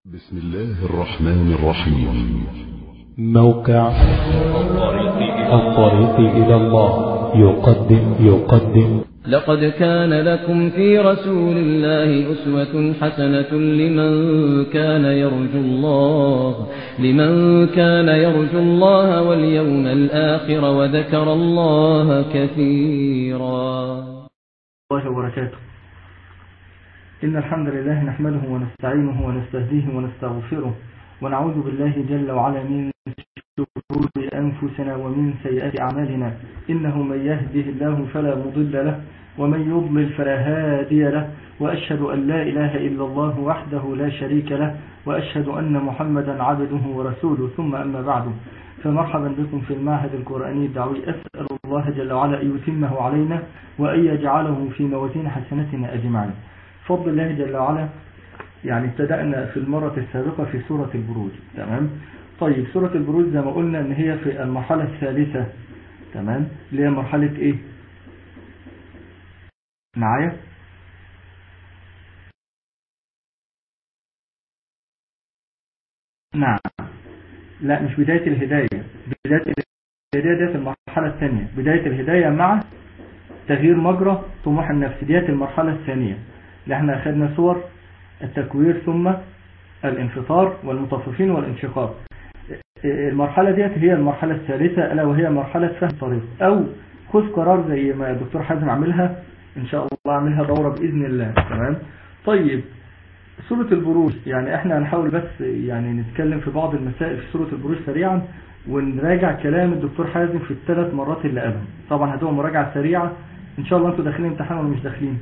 بسم الله الرحمن الرحيم. موقع الطريق إلى الله يقدم لقد كان لكم في رسول الله أسوة حسنة لمن كان يرجو الله واليوم الآخر وذكر الله كثيرا. الله وبركاته. إن الحمد لله نحمده ونستعينه ونستهديه ونستغفره ونعوذ بالله جل وعلا من شرور أنفسنا ومن سيئات أعمالنا. إنه من يهده الله فلا مضل له ومن يضلل فلا هادي له، وأشهد أن لا إله إلا الله وحده لا شريك له، وأشهد أن محمدا عبده ورسوله. ثم أما بعد، فمرحبا بكم في المعهد القرآني الدعوي. أسأل الله جل وعلا أن يتمه علينا وأن يجعله في موازين حسناتنا أجمعين. فضل الله جل وعلا. يعني ابتدأنا في المرة السابقة في سورة البروج. تمام. طيب سورة البروج زي ما قلنا ان هي في المرحلة الثالثة. تمام. اللي هي مرحلة ايه؟ معايا؟ نعم. لا، مش بداية الهداية. بداية الهداية دي في المرحلة الثانية. بداية الهداية مع تغيير مجرى طموح النفس، ديت المرحلة الثانية اللي احنا اخذنا صور التكوير ثم الانفطار والمطففين والانشقاق. المرحلة ديت هي المرحلة الثالثة، ألا وهي مرحلة فهم الطريق، أو خذ قرار زي ما الدكتور حازم عملها إن شاء الله، عملها دورة بإذن الله. تمام. طيب سورة البروج، يعني احنا هنحاول بس يعني نتكلم في بعض المسائل في سورة البروج سريعا، ونراجع كلام الدكتور حازم في الثلاث مرات اللي قالهم. طبعا هتبقى مراجعة سريعة إن شاء الله. أنتوا داخلين امتحان ولا مش داخلين؟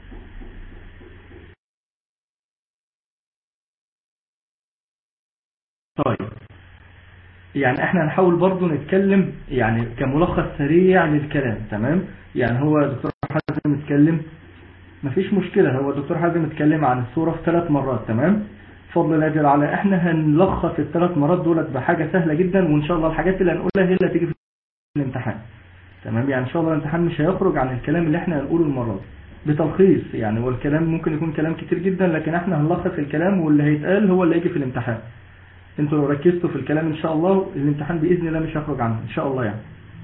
طيب يعني احنا هنحاول برضو نتكلم يعني كملخص سريع للكلام. تمام. يعني هو دكتور حازم اتكلم، مفيش مشكلة، هو الدكتور حازم اتكلم عن السورة في 3 مرات. تمام. فضل الله جل وعلا. احنا هنلخص ال3 مرات دولت بحاجة سهلة جدا، وان شاء الله الحاجات اللي هنقولها هي اللي هتيجي في الامتحان. تمام. يعني ان شاء الله الامتحان مش هيخرج عن الكلام اللي احنا هنقوله المرة دي بتلخيص يعني، والكلام ممكن يكون كلام كتير جدا، لكن احنا هنلخص الكلام واللي هيتقال هو اللي هيجي في الامتحان. انتوا لو ركزتوا في الكلام ان شاء الله الامتحان باذن الله مش هيخرج عنه ان شاء الله يعني.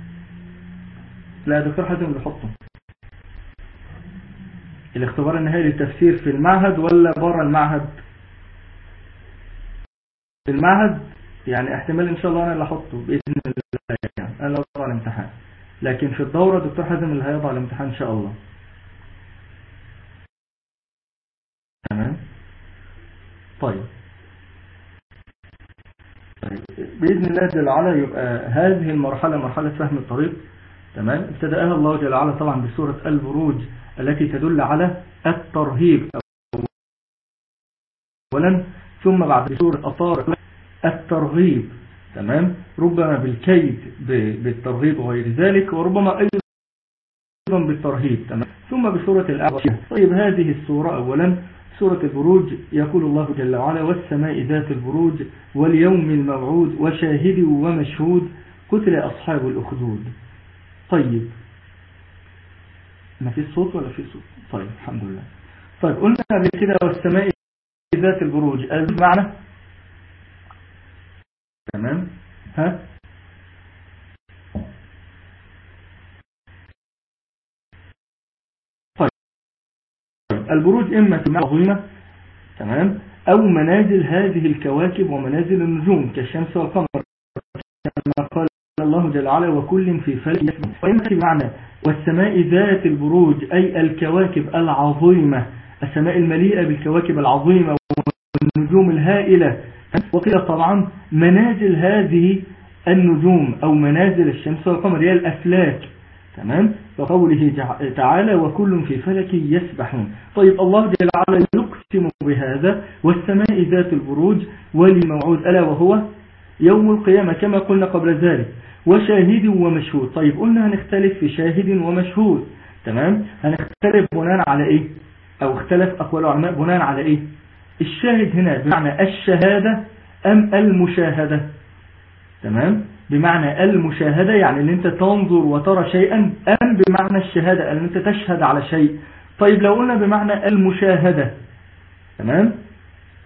لا دكتور حازم اللي حطه الاختبار النهائي للتفسير في المعهد ولا بره المعهد؟ في المعهد يعني احتمال ان شاء الله انا اللي احطه باذن الله يعني، انا اللي اضع الامتحان، لكن في الدوره دكتور حازم اللي هيضع الامتحان ان شاء الله. تمام. طيب بإذن الله جل وعلا يبقى هذه المرحلة مرحلة فهم الطريق. تمام. ابتدأها الله جل وعلا طبعا بسورة البروج التي تدل على الترهيب أولا، ثم بعد سورة الطارق الترغيب. تمام. ربما بالكيد بالترغيب وغير ذلك، وربما أيضا بالترهيب. تمام. ثم بسورة الأعراف. طيب هذه السورة أولا سورة البروج، يقول الله جل وعلا: والسماء ذات البروج واليوم الموعود وشاهد ومشهود قتل أصحاب الأخدود. طيب ما في صوت ولا في صوت؟ طيب الحمد لله. طيب قلنا قبل كده والسماء ذات البروج المعنى. تمام. ها البروج إما عظيمة، تمام، أو منازل هذه الكواكب ومنازل النجوم كالشمس والقمر كما قال الله جل وعلا: وكل في فلك يسبح. وإما في معنى والسماء ذات البروج أي الكواكب العظيمة، السماء المليئة بالكواكب العظيمة والنجوم الهائلة. وقيل طبعا منازل هذه النجوم أو منازل الشمس والقمر هي الأفلاك. تمام. وقوله تعالى: وكل في فلك يسبحون. طيب الله جل وعلا يقسم بهذا: والسماء ذات البروج والموعود ألا وهو يوم القيامة كما قلنا قبل ذلك، وشاهد ومشهود. طيب قلنا هنختلف في شاهد ومشهود. تمام. هنختلف بناء على ايه، او اختلف اقوال العلماء بناء على ايه؟ الشاهد هنا بمعنى الشهادة ام المشاهدة؟ تمام. بمعنى المشاهدة يعني ان انت تنظر وترى شيئا، ام بمعنى الشهادة ان انت تشهد على شيء؟ طيب لو قلنا بمعنى المشاهدة، تمام،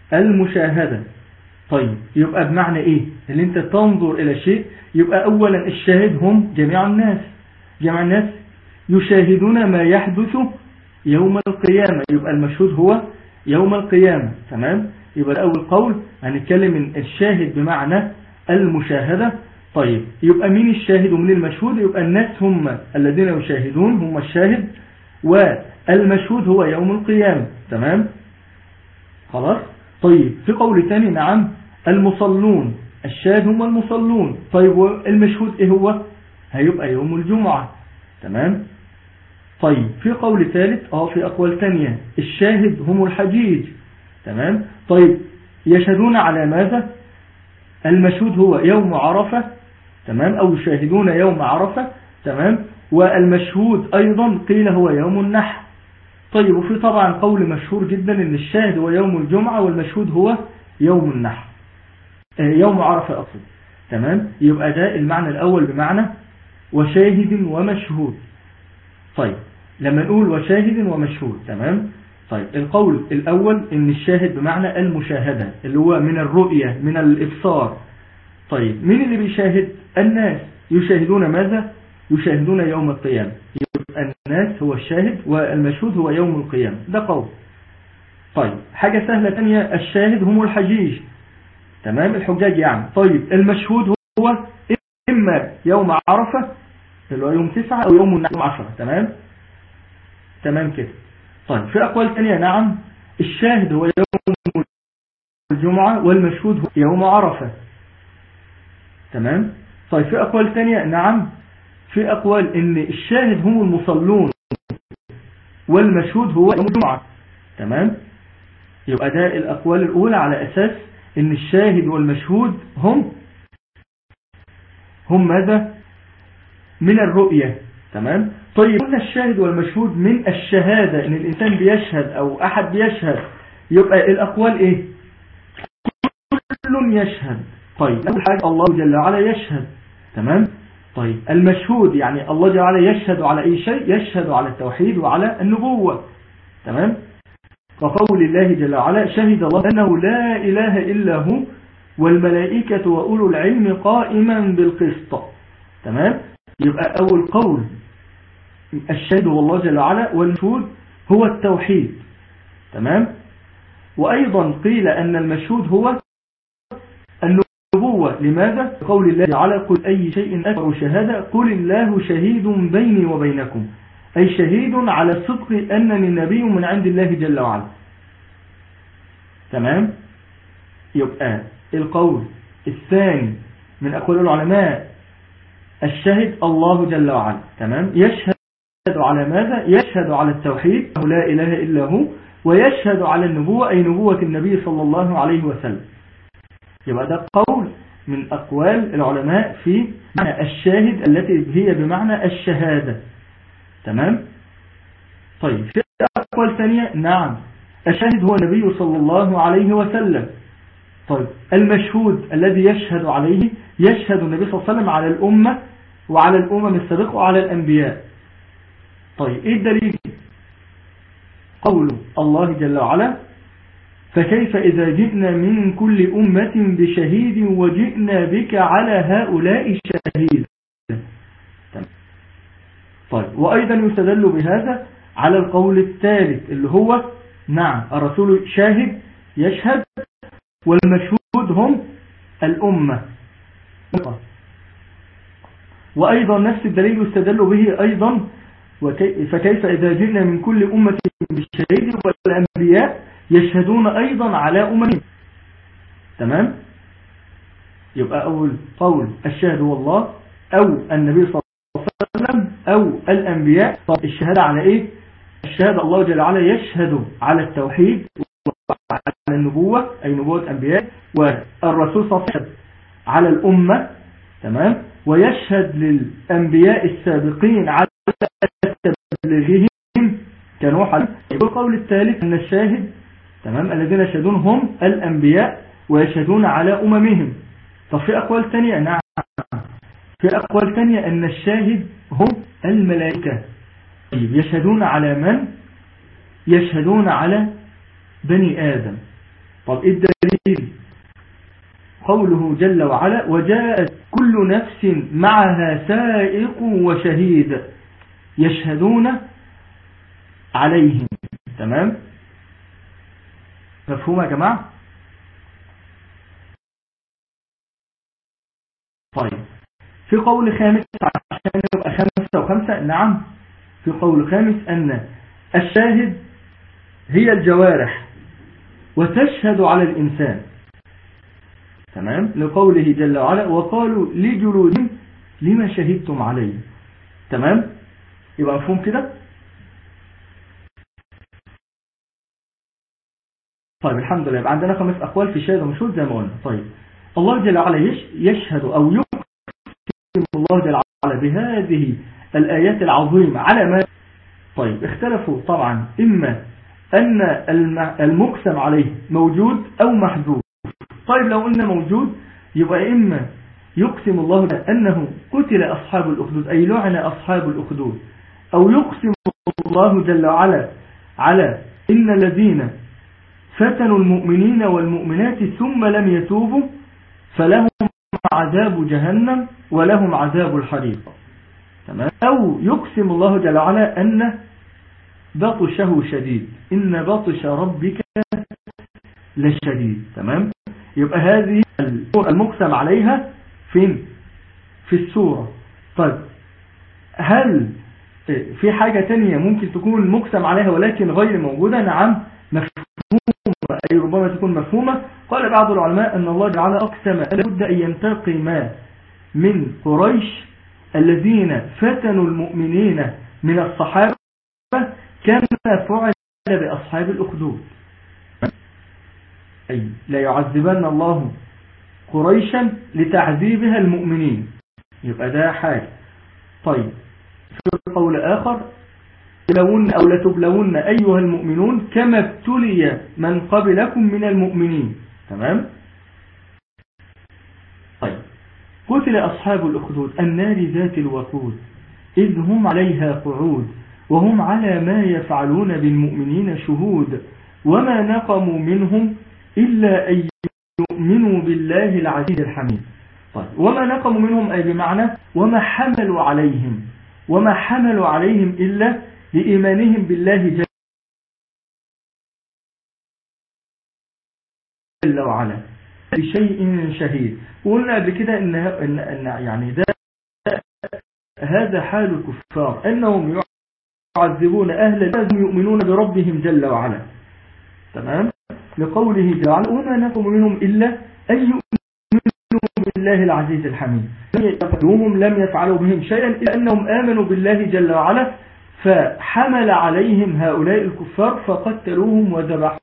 المشاهدة. طيب يبقى بمعنى ايه؟ اللي انت تنظر الى شيء، يبقى اولا الشاهد هم جميع الناس. جميع الناس يشاهدون ما يحدث يوم القيامة، يبقى المشهود هو يوم القيامة. تمام؟ يبقى أول قول هنتكلم من الشاهد بمعنى المشاهدة. طيب يبقى مين الشاهد ومين المشهود؟ يبقى الناس هم الذين يشاهدون، هم الشاهد، والمشهود هو يوم القيامة. تمام؟ خلاص؟ طيب في قول ثاني نعم المصلون، الشاهد هم المصلون. طيب المشهود ايه هو؟ هيبقى يوم الجمعة. تمام؟ طيب في قول ثالث في أقوال ثانية الشاهد هم الحجيج. تمام؟ طيب يشهدون على ماذا؟ المشهود هو يوم عرفة. تمام؟ أو يشاهدون يوم عرفة. تمام؟ والمشهود أيضا قيل هو يوم النحر. طيب وفي طبعا قول مشهور جدا ان الشاهد هو يوم الجمعة والمشهود هو يوم النحر، يوم عرفة أقصد. تمام؟ يبقى ده المعنى الأول بمعنى وشاهد ومشهود. طيب لما نقول وشاهد ومشهود، تمام؟ طيب القول الأول ان الشاهد بمعنى المشاهدة اللي هو من الرؤية من الإبصار. طيب مين اللي بيشاهد؟ الناس يشاهدون ماذا؟ يشاهدون يوم القيامة. يبقى الناس هو الشاهد والمشهود هو يوم القيامة، ده قول. طيب حاجة سهلة تانية الشاهد هم الحجيج. تمام؟ الحجاج يعني. طيب المشهود هو إما يوم عرفة اللي هو يوم 9 أو يوم النحر 10. تمام؟ تمام كده. طيب في أقوال تانية نعم الشاهد هو يوم الجمعة والمشهود هو يوم عرفة. تمام؟ طيب في أقوال تانية نعم في أقوال إن الشاهد هم المصلون والمشهود هو يوم الجمعة. تمام؟ يبقى ده الأقوال الأولى على أساس إن الشاهد والمشهود هم ماذا؟ من الرؤية. تمام؟ طيب قلنا الشاهد والمشهود من الشهادة، إن الإنسان بيشهد أو أحد بيشهد، يبقى الأقوال إيه؟ كل يشهد. طيب أول حاجة الله جل وعلا يشهد. تمام؟ طيب المشهود يعني الله جل وعلا يشهد على أي شيء؟ يشهد على التوحيد وعلى النبوة. تمام؟ كقول الله جل وعلا شهد الله أنه لا إله إلا هو والملائكة وأولو العلم قائما بالقسط. تمام؟ يبقى أول قول الشهد هو الله جل وعلا والمشهود هو التوحيد. تمام؟ وأيضا قيل أن المشهود هو النبوة. لماذا؟ قول الله تعالى قل أي شيء أكبر شهادة قل الله شهيد بيني وبينكم، أي شهيد على صدق أنني نبي من عند الله جل وعلا. تمام؟ يبقى القول الثاني من أقوال العلماء الشهد الله جل وعلا. تمام؟ يشهد على ماذا؟ يشهد على التوحيد لا إله إلا هو، ويشهد على النبوة أي نبوة النبي صلى الله عليه وسلم. يبقى ده قول من أقوال العلماء في معنى الشاهد التي هي بمعنى الشهادة. تمام؟ طيب في أقوال ثانية نعم الشاهد هو النبي صلى الله عليه وسلم. طيب المشهود الذي يشهد عليه يشهد النبي صلى الله عليه وسلم على الأمة وعلى الأمم السابقة وعلى الأنبياء. طيب إيه الدليل؟ قول الله جل وعلا فكيف إذا جئنا من كل أمة بشهيد وجئنا بك على هؤلاء شهيد. طيب وأيضا يستدل بهذا على القول الثالث اللي هو نعم الرسول شاهد يشهد والمشهود هم الأمة. وأيضا نفس الدليل يستدل به أيضا فكيف إذا جئنا من كل أمة بشهيد والأنبياء يشهدون أيضا على أممهم. تمام؟ يبقى أول قول الشاهد هو الله أو النبي صلى الله عليه وسلم أو الأنبياء. طب الشهادة على إيه؟ الشهادة الله جل وعلا يشهد على التوحيد وعلى النبوة أي نبوة الأنبياء، والرسول صلى الله عليه وسلم على الأمة. تمام؟ ويشهد للأنبياء السابقين على تبليغهم كنوح. يقول القول الثالث أن الشاهد تمام الذين يشهدون هم الأنبياء ويشهدون على أممهم. طب في أقوال ثانية نعم في أقوال ثانية أن الشاهد هم الملائكة. يشهدون على من؟ يشهدون على بني آدم. طب إيه الدليل؟ قوله جل وعلا وجاءت كل نفس معها سائق وشهيد يشهدون عليهم. تمام؟ مفهوم يا جماعة؟ طيب في قول خامس عشان يبقى 5 و5. نعم في قول خامس أن الشاهد هي الجوارح وتشهد على الإنسان. تمام؟ لقوله جل وعلا وقالوا لجلودهم لما شهدتم عليه. تمام؟ يبقى مفهوم كده؟ طيب الحمد لله. يبقى عندنا 5 أقوال في شاهد ومشهود زي ما قلنا. طيب الله جل وعلا يشهد أو يقسم الله جل وعلا بهذه الآيات العظيمة على ما. طيب اختلفوا طبعا إما أن المقسم عليه موجود أو محذوف. طيب لو قلنا موجود يبقى إما يقسم الله أنه قتل أصحاب الأخدود أي لعن أصحاب الأخدود، أو يقسم الله جل وعلا على إن الذين فتنوا المؤمنين والمؤمنات ثم لم يتوبوا فلهم عذاب جهنم ولهم عذاب الحريق. تمام؟ أو يقسم الله جل وعلا أن بطشه شديد إن بطش ربك لشديد. تمام؟ يبقى هذه المقسم عليها فين؟ في السورة. طيب هل في حاجة تانية ممكن تكون مقسم عليها ولكن غير موجودة؟ نعم مفهومة، أي ربما تكون مفهومة. قال بعض العلماء أن الله تعالى أقسم لابد أن ينتقم من قريش الذين فتنوا المؤمنين من الصحابة كما فعل بأصحاب الأخدود، أي لا يعذبن الله قريشا لتعذيبها المؤمنين. يبقى ده حاجة. طيب في قول آخر تبلون أو لتبلون أيها المؤمنون كما ابتلي من قبلكم من المؤمنين. تمام؟ طيب قتل أصحاب الأخدود النار ذات الوقود إذ هم عليها قعود وهم على ما يفعلون بالمؤمنين شهود وما نقموا منهم إلا أن يؤمنوا بالله العزيز الحميد. طيب وما نقموا منهم أي بمعنى وما حملوا عليهم إلا لإيمانهم بالله جل وعلا بشيء شهيد. وقلنا قبل كده إن يعني ده هذا حال الكفار أنهم يعذبون أهل الإيمان يؤمنون بربهم جل وعلا. تمام؟ لقوله جل وعلا وما نقم منهم إلا أن يؤمنوا بالله العزيز الحميد لم يفعلوا بهم شيئا إلا أنهم آمنوا بالله جل وعلا فحمل عليهم هؤلاء الكفار فقتلوهم وذبحوهم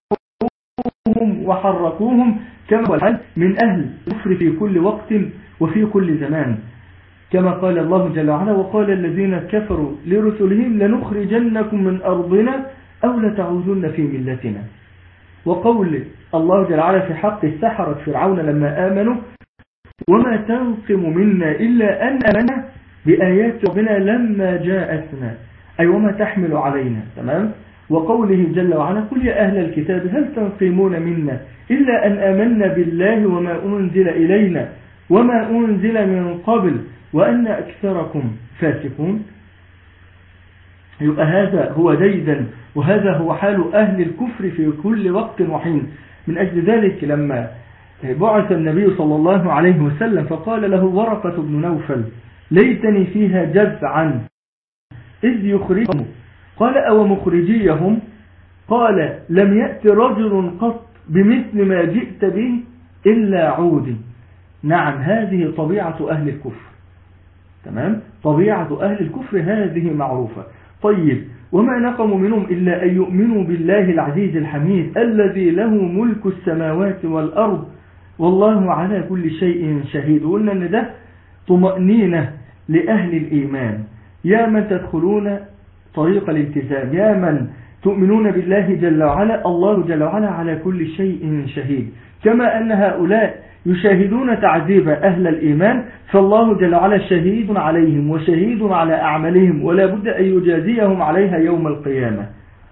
وحرقوهم كما هو الحال من أهل الكفر في كل وقت وفي كل زمان، كما قال الله جل وعلا وقال الذين كفروا لرسلهم لنخرجنكم من أرضنا أو لتعودن في ملتنا. وقول الله جل وعلا في حق السحرة فرعون لما آمنوا وما تنقم منا إلا أن آمنا بآيات ربنا لما جاءتنا أي وما تحمل علينا. تمام؟ وقوله جل وعلا قل يا أهل الكتاب هل تنقمون منا إلا أن آمنا بالله وما أنزل إلينا وما أنزل من قبل وأن أكثركم فاسقون. يبقى هذا هو ديدا وهذا هو حال أهل الكفر في كل وقت وحين. من أجل ذلك لما بعث النبي صلى الله عليه وسلم فقال له ورقة بن نوفل ليتني فيها جزعا إذ يخرجهم قال أو مخرجيهم قال لم يأت رجل قط بمثل ما جئت به إلا عودي. نعم هذه طبيعة أهل الكفر. تمام؟ طبيعة أهل الكفر هذه معروفة. طيب وما نقموا منهم إلا أن يؤمنوا بالله العزيز الحميد الذي له ملك السماوات والأرض والله على كل شيء شهيد. وقلنا أن ده طمأنينة لأهل الإيمان يا من تدخلون طريق الالتزام يا من تؤمنون بالله جل وعلا الله جل وعلا على كل شيء شهيد. كما أن هؤلاء يشاهدون تعذيب أهل الإيمان فالله جل وعلا شهيد عليهم وشهيد على أعمالهم ولا بد أن يجازيهم عليها يوم القيامة.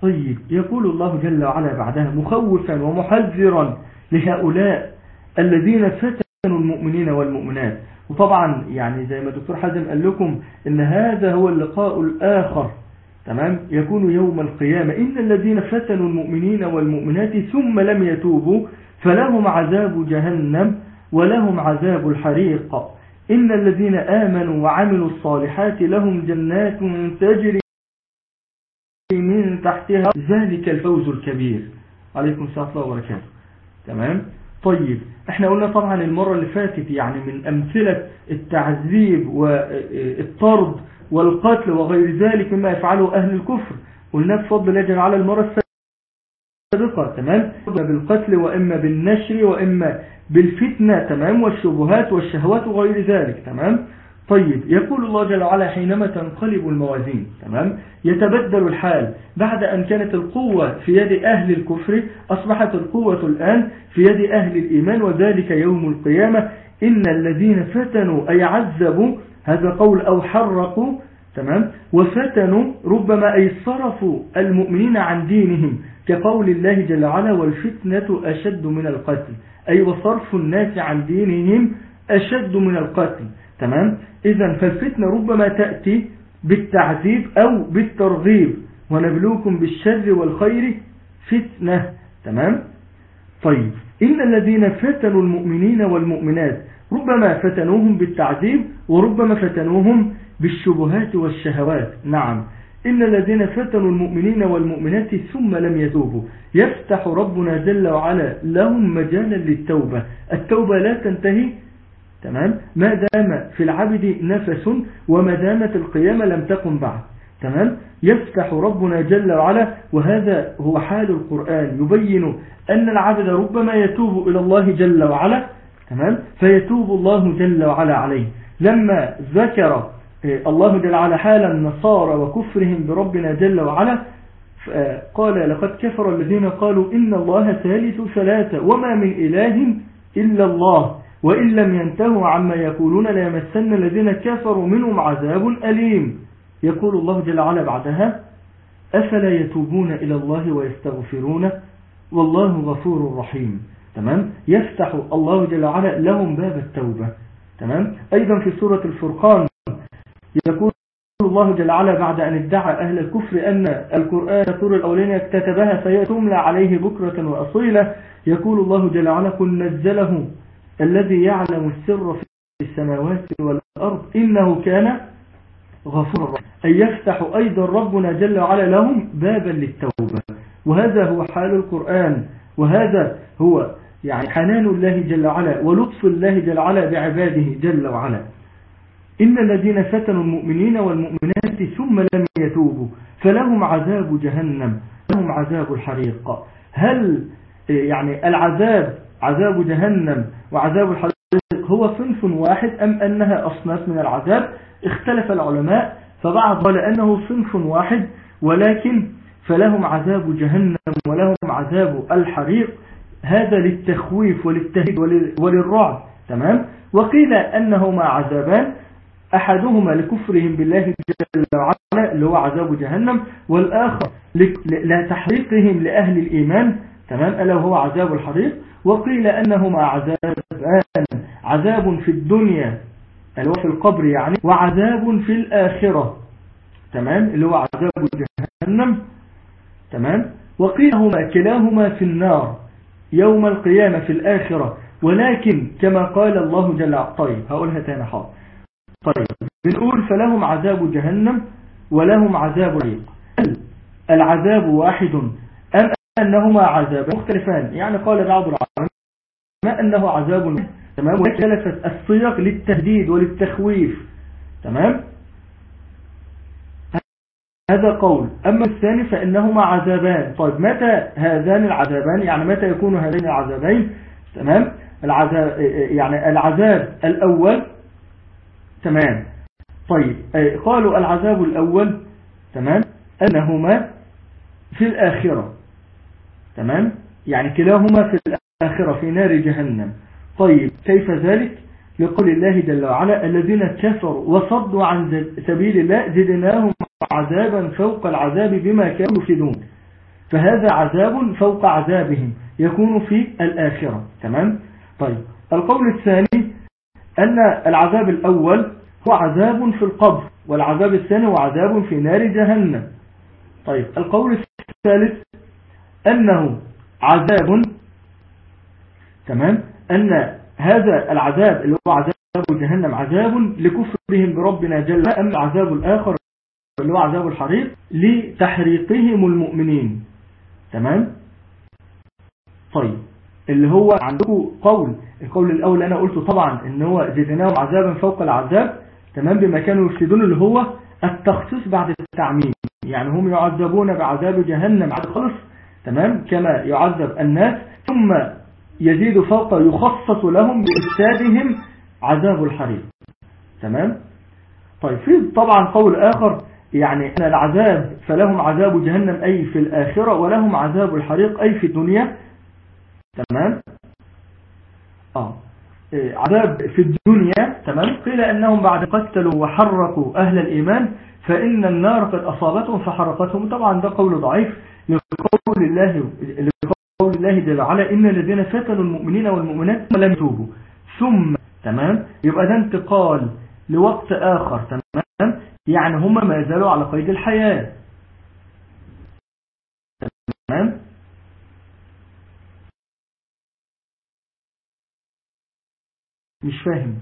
طيب يقول الله جل وعلا بعدها مخوفا ومحذرا لهؤلاء الذين فتنوا المؤمنين والمؤمنات. وطبعا يعني زي ما دكتور حازم قال لكم ان هذا هو اللقاء الآخر، تمام، يكون يوم القيامة. إن الذين فتنوا المؤمنين والمؤمنات ثم لم يتوبوا فلهم عذاب جهنم ولهم عذاب الحريق. إن الذين آمنوا وعملوا الصالحات لهم جنات تجري من تحتها ذلك الفوز الكبير. عليكم السلام ورحمة الله وبركاته. تمام. طيب احنا قلنا طبعا المرة اللي فاتت يعني من أمثلة التعذيب والطرد والقتل وغير ذلك مما يفعله أهل الكفر، قلنا بفضل الله جل وعلا المرة السابقة، تمام، بالقتل وإما بالنشر وإما بالفتنة، تمام، والشبهات والشهوات وغير ذلك، تمام. طيب يقول الله جل وعلا حينما تنقلب الموازين، تمام، يتبدل الحال. بعد أن كانت القوة في يد أهل الكفر أصبحت القوة الآن في يد أهل الإيمان، وذلك يوم القيامة. إن الذين فتنوا أي عذبوا، هذا قول، أو حرقوا، تمام، وفتنوا ربما أي صرفوا المؤمنين عن دينهم، كقول الله جل وعلا والفتنة أشد من القتل، أي وصرف الناس عن دينهم أشد من القتل، تمام. إذن فالفتنة ربما تأتي بالتعذيب أو بالترغيب، ونبلوكم بالشر والخير فتنة، تمام. طيب إن الذين فتنوا المؤمنين والمؤمنات ربما فتنوهم بالتعذيب وربما فتنوهم بالشبهات والشهوات، نعم. إن الذين فتنوا المؤمنين والمؤمنات ثم لم يتوبوا يفتح ربنا جل وعلا لهم مجالا للتوبة. التوبة لا تنتهي، تمام، ما دام في العبد نفس وما دامت القيامة لم تقم بعد، تمام. يفتح ربنا جل وعلا، وهذا هو حال القرآن، يبين أن العبد ربما يتوب إلى الله جل وعلا، تمام، فيتوب الله جل وعلا عليه. لما ذكر الله جل وعلا حال النصارى وكفرهم بربنا جل وعلا قال لقد كفر الذين قالوا إن الله ثالث ثلاثة وما من إله إلا الله وإن لم ينتهوا عما يقولون ليمسن الذين كفروا منهم عذاب أليم. يقول الله جل وعلا بعدها أفلا يتوبون إلى الله ويستغفرون والله غفور رحيم، تمام. يفتح الله جل وعلا لهم باب التوبة، تمام. أيضا في سورة الفرقان يقول الله جل وعلا بعد أن ادعى أهل الكفر أن القرآن سورة الأولين اكتتبها فيتملى عليه بكرة وأصيلة، يقول الله جل وعلا قل نزله الذي يعلم السر في السماوات والأرض إنه كان غفورا. أن يفتح أيضا ربنا جل وعلا لهم بابا للتوبة، وهذا هو حال القرآن، وهذا هو يعني حنان الله جل وعلا ولطف الله جل وعلا بعباده جل وعلا. إن الذين فتنوا المؤمنين والمؤمنات ثم لم يتوبوا فلهم عذاب جهنم لهم عذاب الحريق. هل يعني العذاب عذاب جهنم وعذاب الحريق هو صنف واحد أم أنها أصناف من العذاب؟ اختلف العلماء، فبعض قال أنه صنف واحد ولكن فلهم عذاب جهنم ولهم عذاب الحريق، هذا للتخويف وللتهديد وللرعب، تمام. وقيل أنهما عذابان، أحدهما لكفرهم بالله جل وعلا اللي هو عذاب جهنم، والآخر لتحريقهم لأهل الإيمان، تمام، ألا هو عذاب الحريق. وقيل أنهما عذابان، عذاب في الدنيا اللي هو في القبر يعني، وعذاب في الآخرة، تمام، اللي هو عذاب جهنم، تمام. وقيل هما كلاهما في النار يوم القيامة في الآخرة، ولكن كما قال الله جل وعلا. طيب هقولها تاني حاضر. طيب بنقول فلهم عذاب جهنم ولهم عذاب الحريق، العذاب واحد أم أنهما عذاب مختلفان؟ يعني قال بعض العلماء أنه عذاب، تمام، واختلفت الصيغ للتهديد وللتخويف، تمام، هذا قول. أما الثاني فإنهما عذابان. طيب متى هذان العذابان؟ يعني متى يكون هذين العذابين؟ تمام، العذاب يعني العذاب الأول، تمام. طيب قالوا العذاب الأول، تمام، أنهما في الآخرة، تمام، يعني كلاهما في الآخرة في نار جهنم. طيب كيف ذلك؟ لقول الله جل وعلا الذين كفروا وصدوا عن سبيل الله زدناهم عذابا فوق العذاب بما كانوا يفسدون، فهذا عذاب فوق عذابهم يكون في الآخرة. تمام. طيب القول الثاني أن العذاب الأول هو عذاب في القبر، والعذاب الثاني هو عذاب في نار جهنم. طيب القول الثالث أنه عذاب، تمام، أن هذا العذاب اللي هو عذاب جهنم عذاب لكفرهم بربنا جل وعلا، أما العذاب الآخر اللي هو عذاب الحريق لتحريقهم المؤمنين. تمام. طيب اللي هو عندكم القول الأول أنا قلته طبعا إن هو زدناهم عذابا فوق العذاب، تمام، بما كانوا يفسدون، اللي هو التخصيص بعد التعميم، يعني هم يعذبون بعذاب جهنم على الخلص، تمام، كما يعذب الناس، ثم يزيد فوق يخصص لهم بإفسادهم عذاب الحريق. تمام. طيب في طبعا قول آخر، يعني أن العذاب فلهم عذاب جهنم أي في الآخرة، ولهم عذاب الحريق أي في الدنيا. تمام. عذاب في الدنيا. تمام. قيل أنهم بعد قتلوا وحرقوا أهل الإيمان فإن النار قد أصابتهم فحرقتهم. طبعا ده قول ضعيف لقول الله جل وعلا إن الذين فتنوا المؤمنين والمؤمنات لم يتوبوا ثم. تمام. يبقى ده انتقال لوقت آخر. تمام. يعني هم ما زالوا على قيد الحياة. تمام. مش فاهم.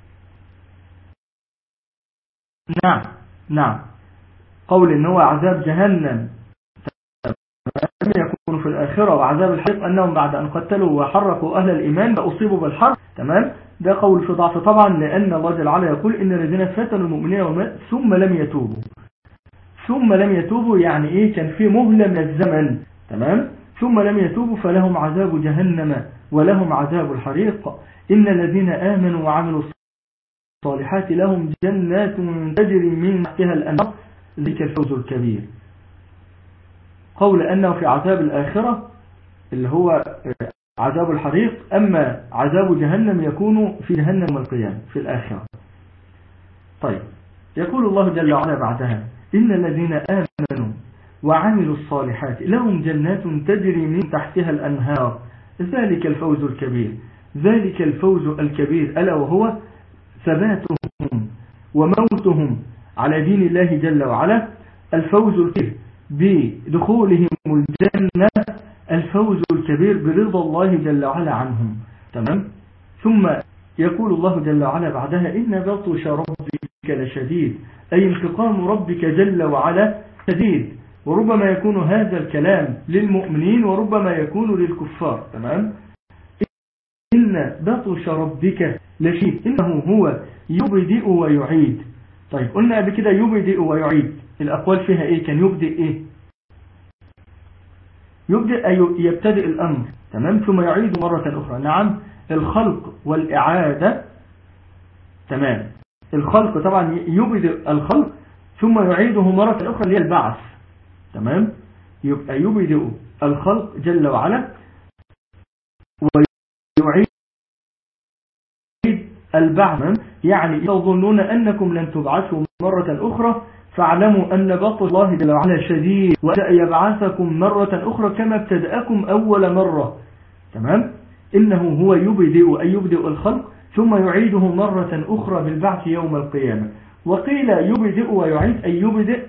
نعم قول ان هو عذاب جهنم يكون في الآخرة، وعذاب الحريق أنهم بعد أن قتلوا وحرقوا أهل الإيمان فأصيبوا بالحرق. تمام. ده قول في ضعف طبعا، لأن الله جل وعلا يقول إن الذين فتنوا المؤمنين والمؤمنات ثم لم يتوبوا يعني إيه؟ كان في مهلة من الزمن. تمام. ثم لم يتوبوا فلهم عذاب جهنم ولهم عذاب الحريق. إن الذين آمنوا وعملوا الصالحات لهم جنات تجري من تحتها الأنهار ذلك الفوز الكبير. قول أنه في عذاب الآخرة اللي هو عذاب الحريق، أما عذاب جهنم يكون في جهنم القيامة في الآخرة. طيب يقول الله جل وعلا بعدها إن الذين آمنوا وعملوا الصالحات لهم جنات تجري من تحتها الأنهار ذلك الفوز الكبير. ذلك الفوز الكبير ألا وهو ثباتهم وموتهم على دين الله جل وعلا، الفوز الكبير بدخولهم الجنة، الفوز الكبير برضا الله جل وعلا عنهم. تمام. ثم يقول الله جل وعلا بعدها إن بطش ربك لشديد، أي انتقام ربك جل وعلا شديد. وربما يكون هذا الكلام للمؤمنين وربما يكون للكفار. تمام. إن بطش ربك لشديد، إنه هو يبدئ ويعيد. طيب قلنا قبل كده يبدئ ويعيد الأقوال فيها إيه؟ كان يبدئ إيه؟ يبدأ يبتدئ الأمر. تمام. ثم يعيد مرة أخرى. نعم. الخلق والإعادة. تمام. الخلق طبعا يبدأ الخلق ثم يعيده مرة أخرى اللي هي البعث. تمام. يبقى يبدأ الخلق جل وعلا ويعيد البعث. يعني تظنون أنكم لن تبعثوا مرة أخرى فاعلموا أن بطش الله جل وعلا شديد ويبعثكم مرة أخرى كما ابتدأكم أول مرة. تمام. إنه هو يبدئ أي يبدئ الخلق ثم يعيده مرة أخرى بالبعث يوم القيامة. وقيل يبدئ ويعيد أي يبدئ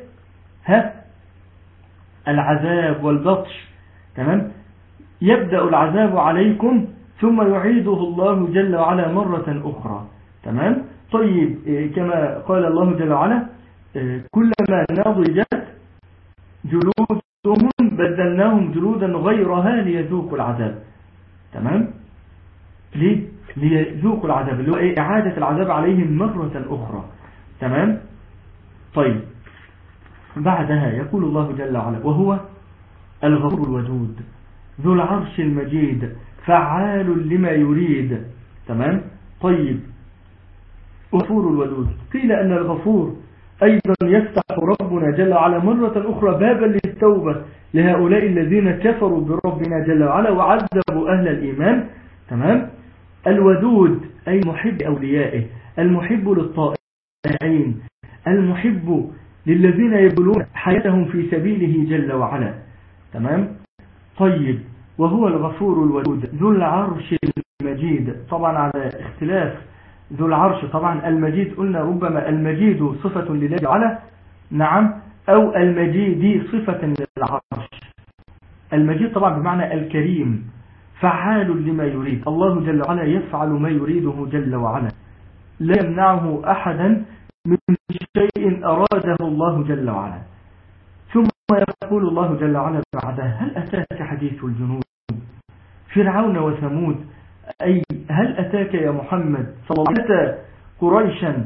العذاب والبطش. تمام. يبدأ العذاب عليكم ثم يعيده الله جل وعلا مرة أخرى. تمام. طيب كما قال الله جل وعلا كلما نضجت جلودهم بدلناهم جلودا غيرها ليذوقوا العذاب. تمام. ليه؟ ليذوقوا العذاب اللي هو ايه؟ إعادة العذاب عليهم مرة أخرى. تمام. طيب بعدها يقول الله جل وعلا وهو الغفور الودود ذو العرش المجيد فعال لما يريد. تمام. طيب غفور الودود، قيل أن الغفور أيضا يفتح ربنا جل وعلا مرة أخرى بابا للتوبة لهؤلاء الذين كفروا بربنا جل وعلا وعذبوا أهل الإيمان. تمام. الودود أي محب أوليائه، المحب للطائعين، المحب للذين يبذلون حياتهم في سبيله جل وعلا. تمام. طيب، وهو الغفور الودود ذو العرش المجيد. طبعا على اختلاف ذو العرش، طبعا المجيد قلنا ربما المجيد صفة لله تعالى، نعم، أو المجيد صفة للعرش. المجيد طبعا بمعنى الكريم، فعال لما يريد. الله جل وعلا يفعل ما يريده جل وعلا، لا يمنعه أحدا من شيء أراده الله جل وعلا. ثم يقول الله جل وعلا بعدها: هل أتاك حديث الجنود فرعون وثمود؟ أي هل أتاك يا محمد صلى الله عليه وسلم قريشا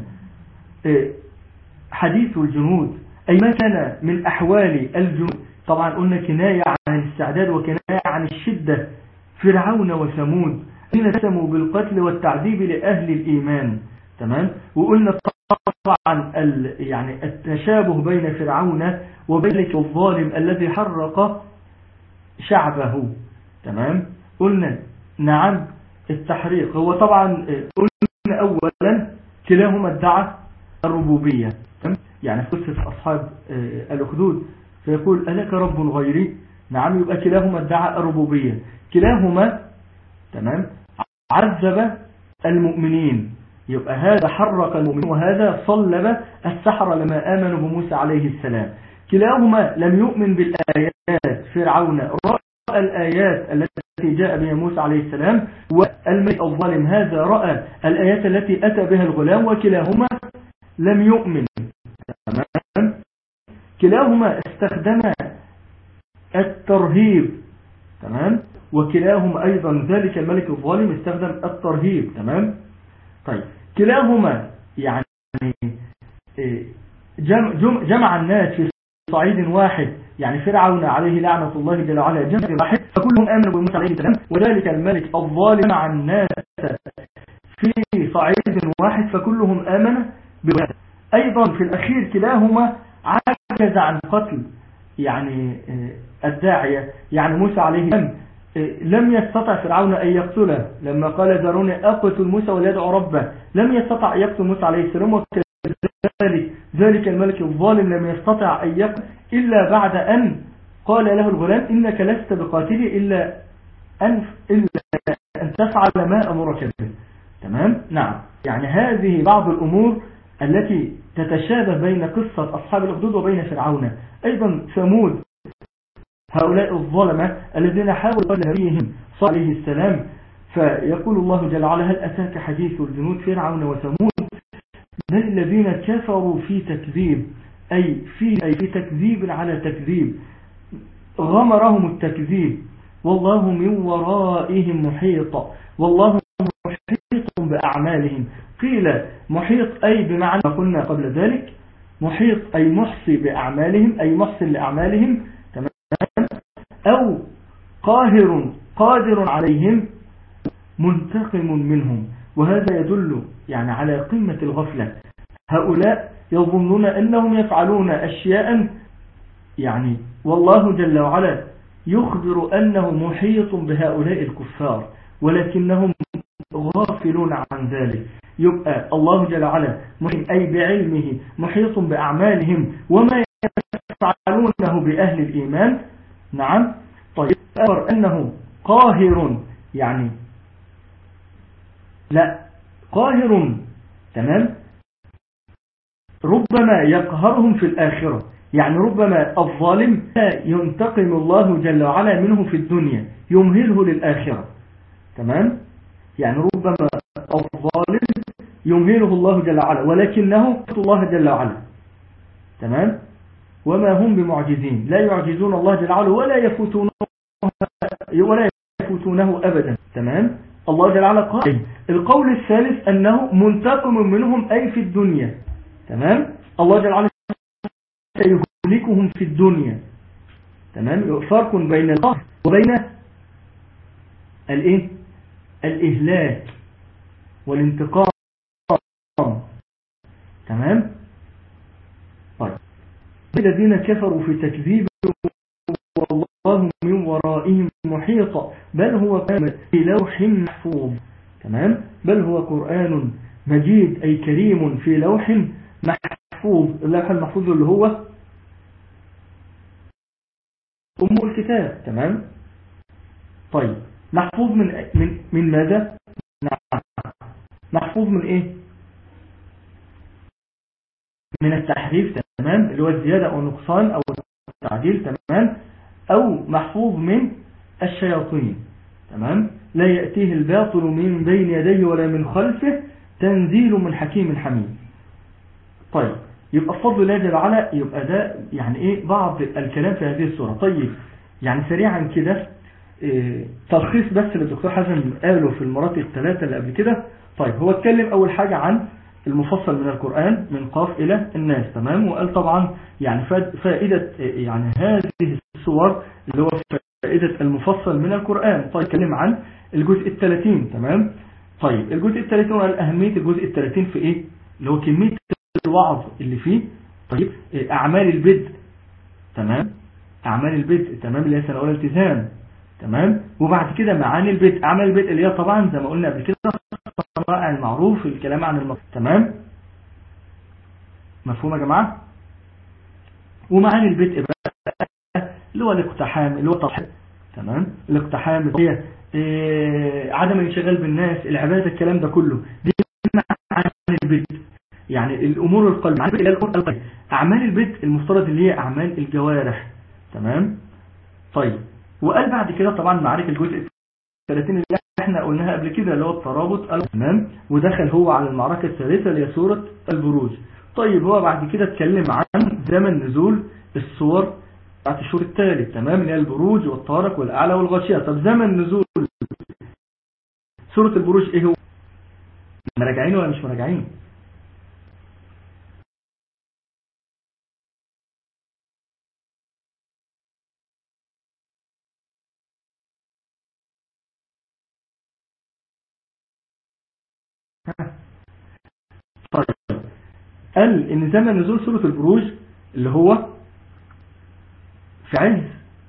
حديث الجنود، أي ما كان من أحوال الجنود. طبعا قلنا كناية عن الاستعداد وكناية عن الشدة. فرعون وثمود الذين قسموا بالقتل والتعذيب لأهل الإيمان، تمام. وقلنا طبعا يعني التشابه بين فرعون وبين الظالم الذي حرق شعبه، تمام. قلنا نعم التحريق هو طبعا قلنا أولا كلاهما ادعى الربوبية، يعني في قصة أصحاب الأخدود فيقول: ألك رب غيري؟ نعم، يبقى كلاهما ادعى الربوبية. كلاهما تمام عذب المؤمنين، يبقى هذا حرق المؤمنين وهذا صلب السحرة لما آمنوا بموسى عليه السلام. كلاهما لم يؤمن بالآيات. فرعون رأى الآيات التي جاء بها موسى عليه السلام، والملك الظالم هذا رأى الآيات التي أتى بها الغلام، وكلاهما لم يؤمن، تمام. كلاهما استخدم الترهيب، تمام، وكلاهما أيضا ذلك الملك الظالم استخدم الترهيب، تمام. طيب، كلاهما يعني جمع الناس في صعيد واحد، يعني فرعون عليه لعنة الله جل وعلا جمع واحد فكلهم آمنوا بموسى عليه السلام، وذلك الملك الظالم جمع الناس في صعيد واحد فكلهم آمن بواحد. أيضا في الأخير كلاهما عجز عن قتل يعني الداعية، يعني موسى عليه السلام لم يستطع فرعون أن يقتله لما قال: ذروني أقتل موسى وليدعو ربه. لم يستطع يقتل موسى عليه السلام، وكذلك ذلك الملك الظالم لم يستطع أن يقتل إلا بعد أن قال له الغلام: إنك لست بقاتلي إلا أن تفعل ما أمرك به، تمام. نعم، يعني هذه بعض الأمور التي تتشابه بين قصة أصحاب الأخدود وبين فرعون. أيضا ثمود، هؤلاء الظلمة الذين حاولوا قتل نبيهم صلى الله عليه السلام، فيقول الله جل وعلا: هل أتاك حديث الجنود فرعون وثمود بل الذين كفروا في تكذيب، أي في تكذيب على تكذيب، غمرهم التكذيب، والله من ورائهم محيط، والله محيط بأعمالهم. قيل محيط أي بمعنى ما قلنا قبل ذلك، محيط أي محصي بأعمالهم، أي محصي لأعمالهم، تمام، أو قادر عليهم، منتقم منهم. وهذا يدل يعني على قمة الغفلة. هؤلاء يظنون أنهم يفعلون أشياء، يعني والله جل وعلا يخبر أنه محيط بهؤلاء الكفار، ولكنهم غافلون عن ذلك. يبقى الله جل وعلا محيط أي بعلمه محيط بأعمالهم وما يفعلونه بأهل الإيمان، نعم. طيب، أخبر أنه قاهر، يعني لا قاهر، تمام، ربما يقهرهم في الآخرة، يعني ربما الظالم ينتقم الله جل وعلا منه في الدنيا يمهله للآخرة، تمام. يعني ربما الظالم يمهله الله جل وعلا ولكنه الله جل وعلا، تمام. وما هم بمعجزين، لا يعجزون الله جل وعلا ولا يفوتونه أبدا، تمام. الله جل وعلا قال. القول الثالث أنه منتقم منهم أي في الدنيا، تمام. الله جل وعلا سيهلكهم في الدنيا، تمام. فرق بين القهر وبين الإهلاك والانتقام، تمام. طيب، الذين كفروا في تكذيب والله من ورائهم محيط بل هو في لوح محفوظ، تمام. بل هو قرآن مجيد أي كريم في لوح محفوظ. اللوح المحفوظ اللي هو أم الكتاب. تمام. طيب محفوظ من ماذا؟ نعم، محفوظ من ايه؟ من التحريف. تمام، اللي هو الزيادة او النقصان او التعديل. تمام. او محفوظ من الشياطين. تمام. لا يأتيه الباطل من بين يديه ولا من خلفه تنزيل من حكيم حميد. طيب يبقى بفضل الله جل وعلا يبقى ده يعني ايه بعض الكلام في هذه السورة. طيب يعني سريعا كده تلخيص بس اللي الدكتور حسن قاله في المرات الثلاثة اللي قبل كده. طيب هو اتكلم اول حاجة عن المفصل من القرآن من قاف الى الناس. تمام. وقال طبعا يعني فائدة يعني هذه السور اللي هو فائدة المفصل من القرآن. طيب اتكلم عن الجزء 30. تمام. طيب الجزء 30 قال أهمية الجزء 30 في ايه؟ اللي هو كمية الوعظ اللي فيه. طيب اعمال البدء. تمام. اعمال البدء. تمام، اللي هي سنة اولى التزام. تمام. وبعد كده معاني البدء. اعمال البدء اللي هي طبعا زي ما قلنا قبل كده صنائع المعروف، الكلام عن المعروف. تمام. مفهوم يا جماعه؟ ومعاني البدء بقى اللي هو الاقتحام، اللي هو التضحيه. تمام. الاقتحام هي عدم الانشغال بالناس، العباده، الكلام ده كله دي معاني البدء. يعني الامور القلب، معاني الى الامور القلب. اعمال البدء المفترض اللي هي اعمال الجوارح. تمام. طيب وقال بعد كده طبعا معارك الجزء 30 اللي احنا قلناها قبل كده اللي هو الترابط. تمام. ودخل هو على المعركة الثالثة اللي هي سورة البروج. طيب هو بعد كده اتكلم عن زمن نزول السور بتاعت الشهور الثالث. تمام، اللي هي البروج والطارق والأعلى والغاشية. طب زمن نزول سورة البروج ايه هو؟ مراجعين ولا مش مراجعين؟ طيب قال ان زمن نزول سورة البروج اللي هو في عز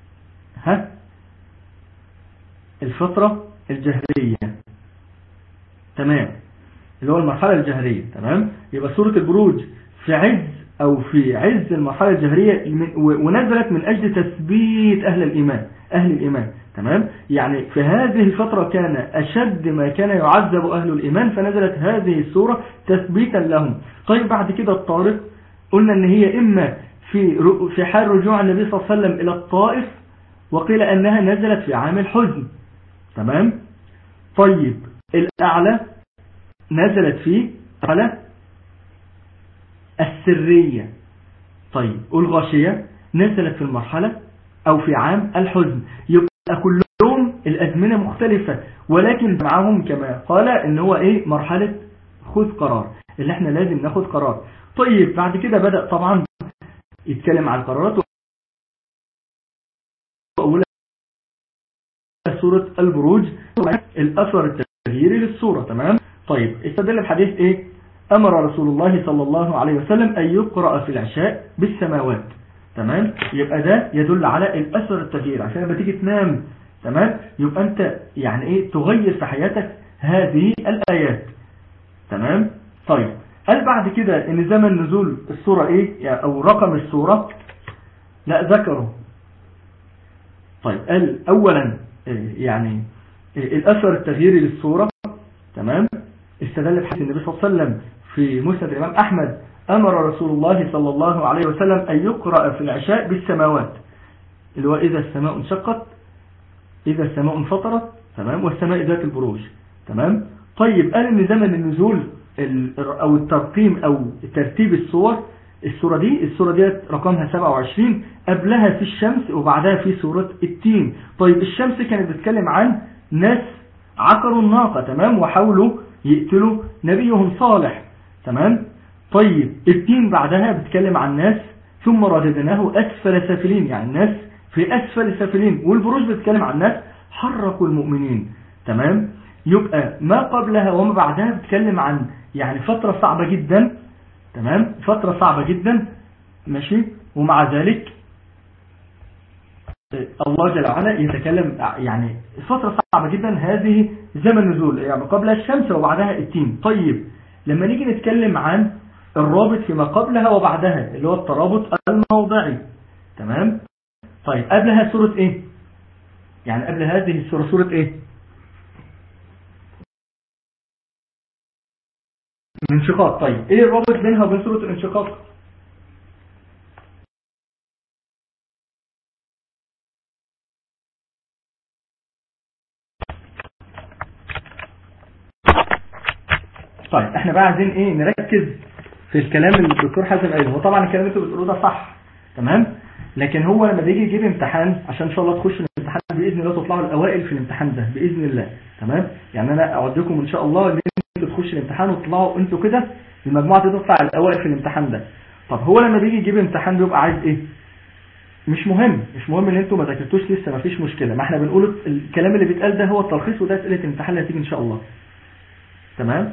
الفترة الجهرية. تمام، اللي هو المرحلة الجهرية. تمام. يبقى سورة البروج في عز او في عز المرحلة الجهرية ونزلت من اجل تثبيت اهل الايمان. تمام. يعني في هذه الفترة كان اشد ما كان يعذب اهل الايمان، فنزلت هذه السورة تثبيتا لهم. طيب بعد كده الطارق قلنا ان هي اما في حال رجوع النبي صلى الله عليه وسلم الى الطائف، وقيل انها نزلت في عام الحزن. تمام. طيب الاعلى نزلت في على السرية. طيب والغاشية نزلت في المرحلة او في عام الحزن. يبقى كلهم الازمنة مختلفة، ولكن معهم كما قال ان هو ايه مرحلة خذ قرار، اللي احنا لازم ناخد قرار. طيب بعد كده بدأ طبعا يتكلم عن القرارات. وأولى سورة البروج الأثر التغييري للسورة. تمام. طيب استدل الحديث ايه؟ أمر رسول الله صلى الله عليه وسلم أن يقرأ في العشاء بالسماوات. تمام. يبقى ده يدل على الأثر التغيير، عشان لما تيجي تنام تمام يبقى أنت يعني ايه تغير في حياتك هذه الآيات. تمام. طيب قال بعد كده ان زمن نزول السورة ايه او رقم السورة لا ذكره. طيب قال اولا يعني الاثر التغييري للسورة. تمام. استدل بحديث النبي صلى الله عليه وسلم في مسند الامام احمد امر رسول الله صلى الله عليه وسلم ان يقرأ في العشاء بالسماوات، اللي هو اذا السماء انشقت، اذا السماء انفطرت. تمام. والسماء ذات البروج. تمام. طيب قال ان زمن النزول او الترقيم او ترتيب السورة دي رقمها 27. قبلها في الشمس وبعدها في سورة التين. طيب الشمس كانت بتتكلم عن ناس عقروا الناقة. تمام. وحاولوا يقتلوا نبيهم صالح. تمام. طيب التين بعدها بتتكلم عن ناس ثم رددناه اسفل سافلين، يعني الناس في اسفل سافلين. والبروج بتتكلم عن ناس حرقوا المؤمنين. تمام. يبقى ما قبلها وما بعدها بتتكلم عن يعني فترة صعبة جدا. تمام. فترة صعبة جدا. ماشي. ومع ذلك الله جل وعلا يتكلم يعني فترة صعبة جدا، هذه زمن نزول يعني قبلها الشمس وبعدها التين. طيب لما نيجي نتكلم عن الرابط فيما قبلها وبعدها اللي هو الترابط الموضعي. تمام. طيب قبلها سورة ايه؟ يعني قبل هذه السورة سورة ايه؟ الانشقاق. طيب ايه الرابط بينها وبين سورة الانشقاق؟ طيب احنا بقى عايزين ايه؟ نركز في الكلام اللي الدكتور حازم قاله. هو طبعا الكلام اللي انتوا بتقولوه ده صح، تمام، لكن هو لما بيجي يجيب امتحان عشان ان شاء الله تخش الامتحان باذن الله تطلعوا الاوائل في الامتحان ده باذن الله، تمام، يعني انا اعد لكم ان شاء الله ان انتوا تخشوا الامتحان وتطلعوا انتوا كده المجموعه دي تطلع الاوائل في الامتحان ده. طب هو لما بيجي يجيب امتحان بيبقى عايز ايه؟ مش مهم ان انتوا ما ذاكرتوش لسه، ما فيش مشكله، ما احنا بنقول الكلام اللي بيتقال ده هو التلخيص، وده اسئله الامتحان اللي هتيجي ان شاء الله، تمام،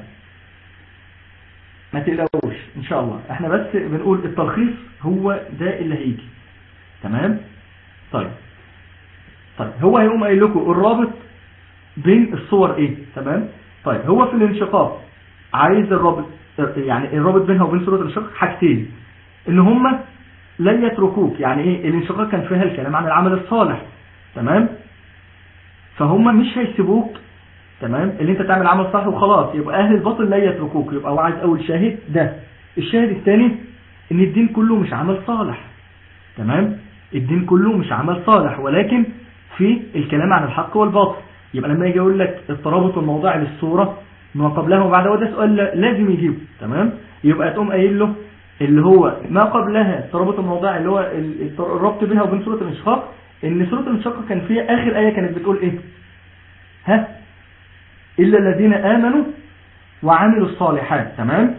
ما تقلقوش ان شاء الله، احنا بس بنقول التلخيص هو ده اللي هيجي، تمام. طيب هو هيقوم قايل لكم الرابط بين الصور ايه، تمام. طيب هو في الانشقاق عايز الرابط، يعني الرابط بينها وبين سورة الانشقاق حاجتين، ان هم لن يتركوك، يعني ايه الانشقاق كان فيها الكلام عن العمل الصالح، تمام، فهم مش هيسيبوك، تمام، اللي انت تعمل عمل صالح وخلاص، يبقى اهل الباطل لا يتركوك، يبقى هو عايز اول شاهد ده. الشاهد الثاني ان الدين كله مش عمل صالح، تمام، الدين كله مش عمل صالح، ولكن في الكلام عن الحق والباطل. يبقى لما يجي يقول لك الترابط الموضوعي للصورة ما قبلها وبعدها، وده سؤال لازم يجيبه، تمام، يبقى تقوم قايل له اللي هو ما قبلها الترابط الموضوعي اللي هو الربط بينها وبين سورة الانشقاق، ان سورة الانشقاق كان فيها اخر آية كانت بتقول ايه؟ ها؟ إلا الذين آمنوا وعملوا الصالحات، تمام.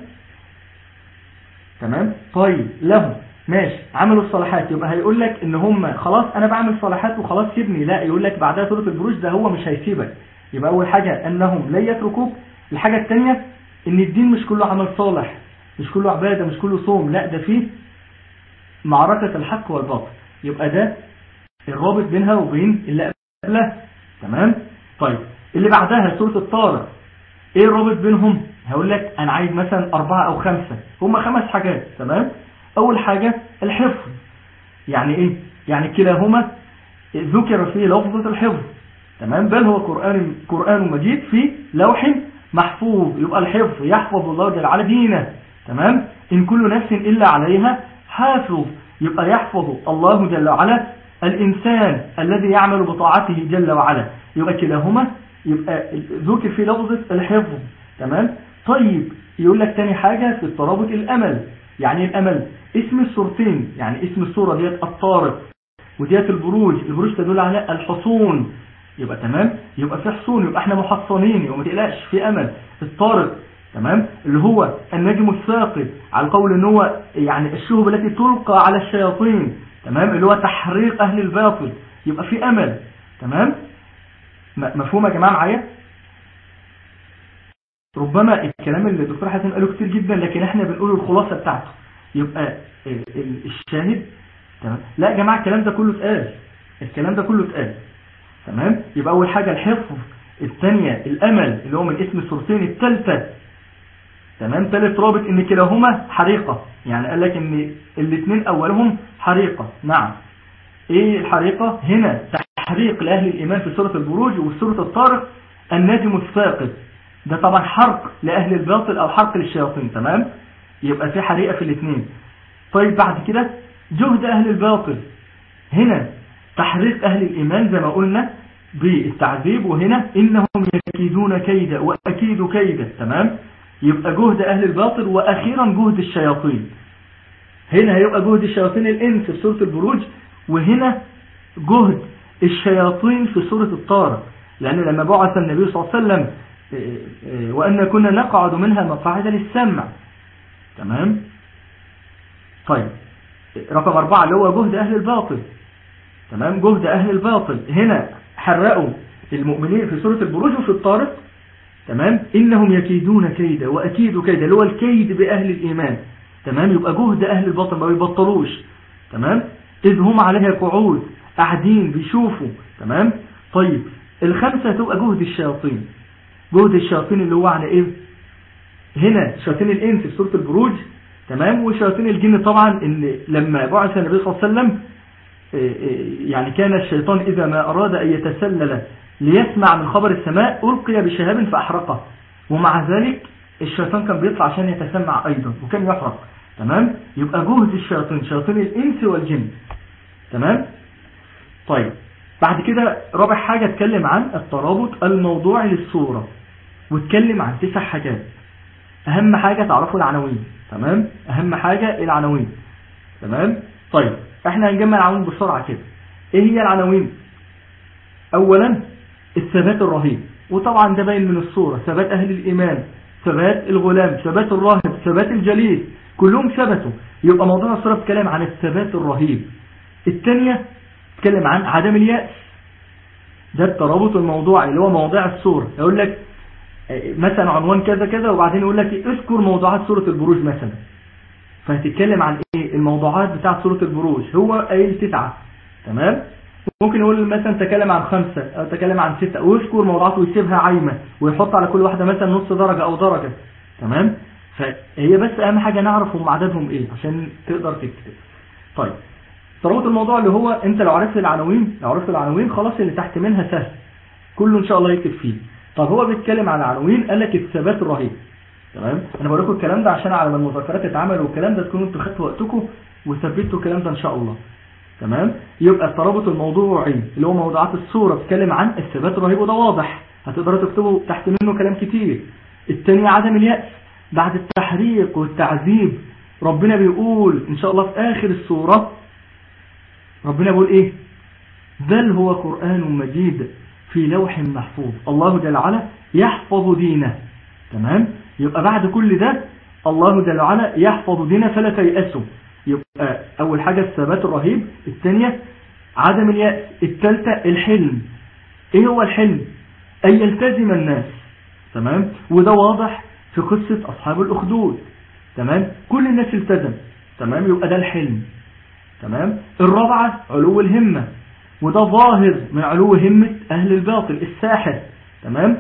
طيب لهم ماشي عملوا الصالحات، يبقى هيقول لك ان هم خلاص انا بعمل صالحات وخلاص سيبني، لا، يقول لك بعدها سورة البروج ده هو مش هيسيبك. يبقى اول حاجة انهم لا يتركوك، الحاجة الثانية ان الدين مش كله عمل صالح، مش كله عبادة، مش كله صوم، لا، ده فيه معركة الحق والباطل. يبقى ده الرابط بينها وبين اللي قبلها، تمام. طيب اللي بعدها سورة الطارق، ايه الرابط بينهم؟ هقول لك انا عايز مثلا 4 أو 5، هم 5 حاجات، تمام. اول حاجة الحفظ، يعني ايه؟ يعني كلاهما ذكر فيه لفظة الحفظ، تمام، بل هو قرآن مجيد في لوح محفوظ. يبقى الحفظ يحفظ الله جل وعلا دينه، تمام، ان كل نفس الا عليها حافظ. يبقى يحفظ الله جل وعلا الانسان الذي يعمل بطاعته جل وعلا، يبقى كلاهما يبقى ذكر في لفظة الحفظ، تمام. طيب يقول لك تاني حاجة في الترابط الأمل، يعني الأمل اسم السورتين، يعني اسم السورة ديت الطارق وديت البروج تدل على الحصون، يبقى تمام، يبقى في حصون، يبقى احنا محصنين، وما تقلقش في أمل. الطارق، تمام، اللي هو النجم الثاقب، على القول ان هو يعني الشهب التي تلقى على الشياطين، تمام، اللي هو تحريق أهل الباطل، يبقى في أمل، تمام. مفهوم يا جماعة معايا؟ ربما الكلام اللي الدكتور حسن قاله كتير جدا، لكن احنا بنقول الخلاصة بتاعته. يبقى الشاهد، تمام، لا يا جماعة الكلام ده كله اتقال، تمام. يبقى اول حاجة الحفظ، الثانية الامل اللي هو من اسم السورتين، الثالثة، تمام، ثالث رابط ان كلاهما حريقة، يعني قال لك ان الاثنين اولهم حريقة، نعم. ايه الحريقة هنا؟ تحريق لأهل الإيمان في سورة البروج، وسورة الطارق النجم الثاقب، ده طبعا حرق لأهل الباطل أو حرق للشياطين، تمام. يبقى في حريقة في الاثنين. طيب بعد كده جهد أهل الباطل، هنا تحريق أهل الإيمان زي ما قلنا بالتعذيب، وهنا إنهم يكيدون كيدا وأكيد كيدا، تمام. يبقى جهد أهل الباطل، وأخيرا جهد الشياطين، هنا هيبقى جهد الشياطين الإنس في سورة البروج، وهنا جهد الشياطين في سورة الطارق، لأن لما بعث النبي صلى الله عليه وسلم وأن كنا نقعد منها مقاعد للسمع، تمام. طيب رقم 4 اللي هو جهد أهل الباطل، تمام، جهد أهل الباطل هنا حرقوا المؤمنين في سورة البروج وفي الطارق، تمام، إنهم يكيدون كيدا وأكيد كيدا، اللي هو الكيد بأهل الإيمان، تمام. يبقى جهد أهل الباطل ما بيبطلوش، تمام، إذ هم عليها قعود قاعدين بيشوفوا، تمام. طيب الخامسة هتبقى جهد الشياطين، اللي هو على ايه؟ هنا شياطين الانس في سورة البروج، تمام، وشياطين الجن طبعا ان لما بعث النبي صلى الله عليه وسلم يعني كان الشيطان إذا ما أراد أن يتسلل ليسمع من خبر السماء ألقي بشهاب فأحرقه، ومع ذلك الشيطان كان بيطلع عشان يتسمع أيضا وكان يحرق. تمام. يبقى جهد الشياطين، شياطين الإنس والجن. تمام. طيب بعد كده رابع حاجة اتكلم عن الترابط الموضوعي للصورة، واتكلم عن 9 حاجات. أهم حاجة تعرفوا العناوين. تمام. أهم حاجة العناوين. تمام. طيب احنا هنجمع العناوين بسرعة كده. ايه هي العناوين؟ اولا الثبات الرهيب، وطبعا ده باين من الصورة، ثبات اهل الايمان، ثبات الغلام، ثبات الراهب، ثبات الجليل، كلهم ثبتوا. يبقى موضوع الصورة بتكلم عن الثبات الرهيب. الثانية بتكلم عن عدم اليأس، ده الترابط الموضوعي اللي هو موضوع الصورة. يقول لك مثلا عنوان كذا كذا، وبعدين يقول لك اذكر موضوعات سورة البروج مثلا، فهتتكلم عن ايه الموضوعات بتاعت سورة البروج. هو قايل 9. تمام. ممكن يقول مثلا تكلم عن 5 او تكلم عن 6، ويذكر موضوعات ويسيبها عايمة ويحط على كل واحدة مثلا نص درجة او درجة. تمام. فهي بس اهم حاجة نعرف هم عددهم ايه عشان تقدر تكتب. طيب ترابط الموضوع اللي هو انت لو عرفت العناوين خلاص اللي تحت منها سهل، كله ان شاء الله يكتب فيه. طب هو بيتكلم عن العناوين، قال لك الثبات الرهيب. تمام. انا بقول لكم الكلام ده عشان على ما المذكرات تتعمل والكلام ده تكونوا انتوا خدتوا وقتكم وثبتوا الكلام ده ان شاء الله. تمام. يبقى الترابط الموضوعي اللي هو موضوعات الصورة بتكلم عن الثبات الرهيب، وده واضح هتقدروا تكتبوا تحت منه كلام كتير. الثاني عدم اليأس بعد التحريق والتعذيب. ربنا بيقول ان شاء الله في اخر السورة، ربنا بيقول ايه؟ بل هو قرآن مجيد في لوح محفوظ، الله جل وعلا يحفظ دينه. تمام. يبقى بعد كل ده الله جل وعلا يحفظ دينه فلا تيأسوا. يبقى أول حاجة الثبات الرهيب، الثانية عدم اليأس، الثالثة الحلم. إيه هو الحلم؟ أن يلتزم الناس. تمام. وده واضح في قصة أصحاب الأخدود. تمام. كل الناس التزم. تمام. يبقى ده الحلم. تمام. الرابعة علو الهمة، وده ظاهر من علو همة أهل الباطل الساحر. تمام.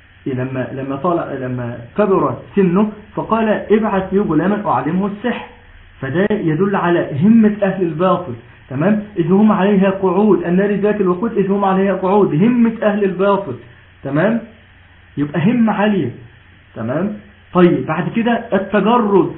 لما كبر سنه فقال ابعث لي غلاما أعلمه السحر، فده يدل على همة أهل الباطل. تمام. إذ هم عليها قعود، النار ذات الوقود إذ هم عليها قعود، همة أهل الباطل. تمام. يبقى همة عالية. تمام. طيب بعد كده التجرد.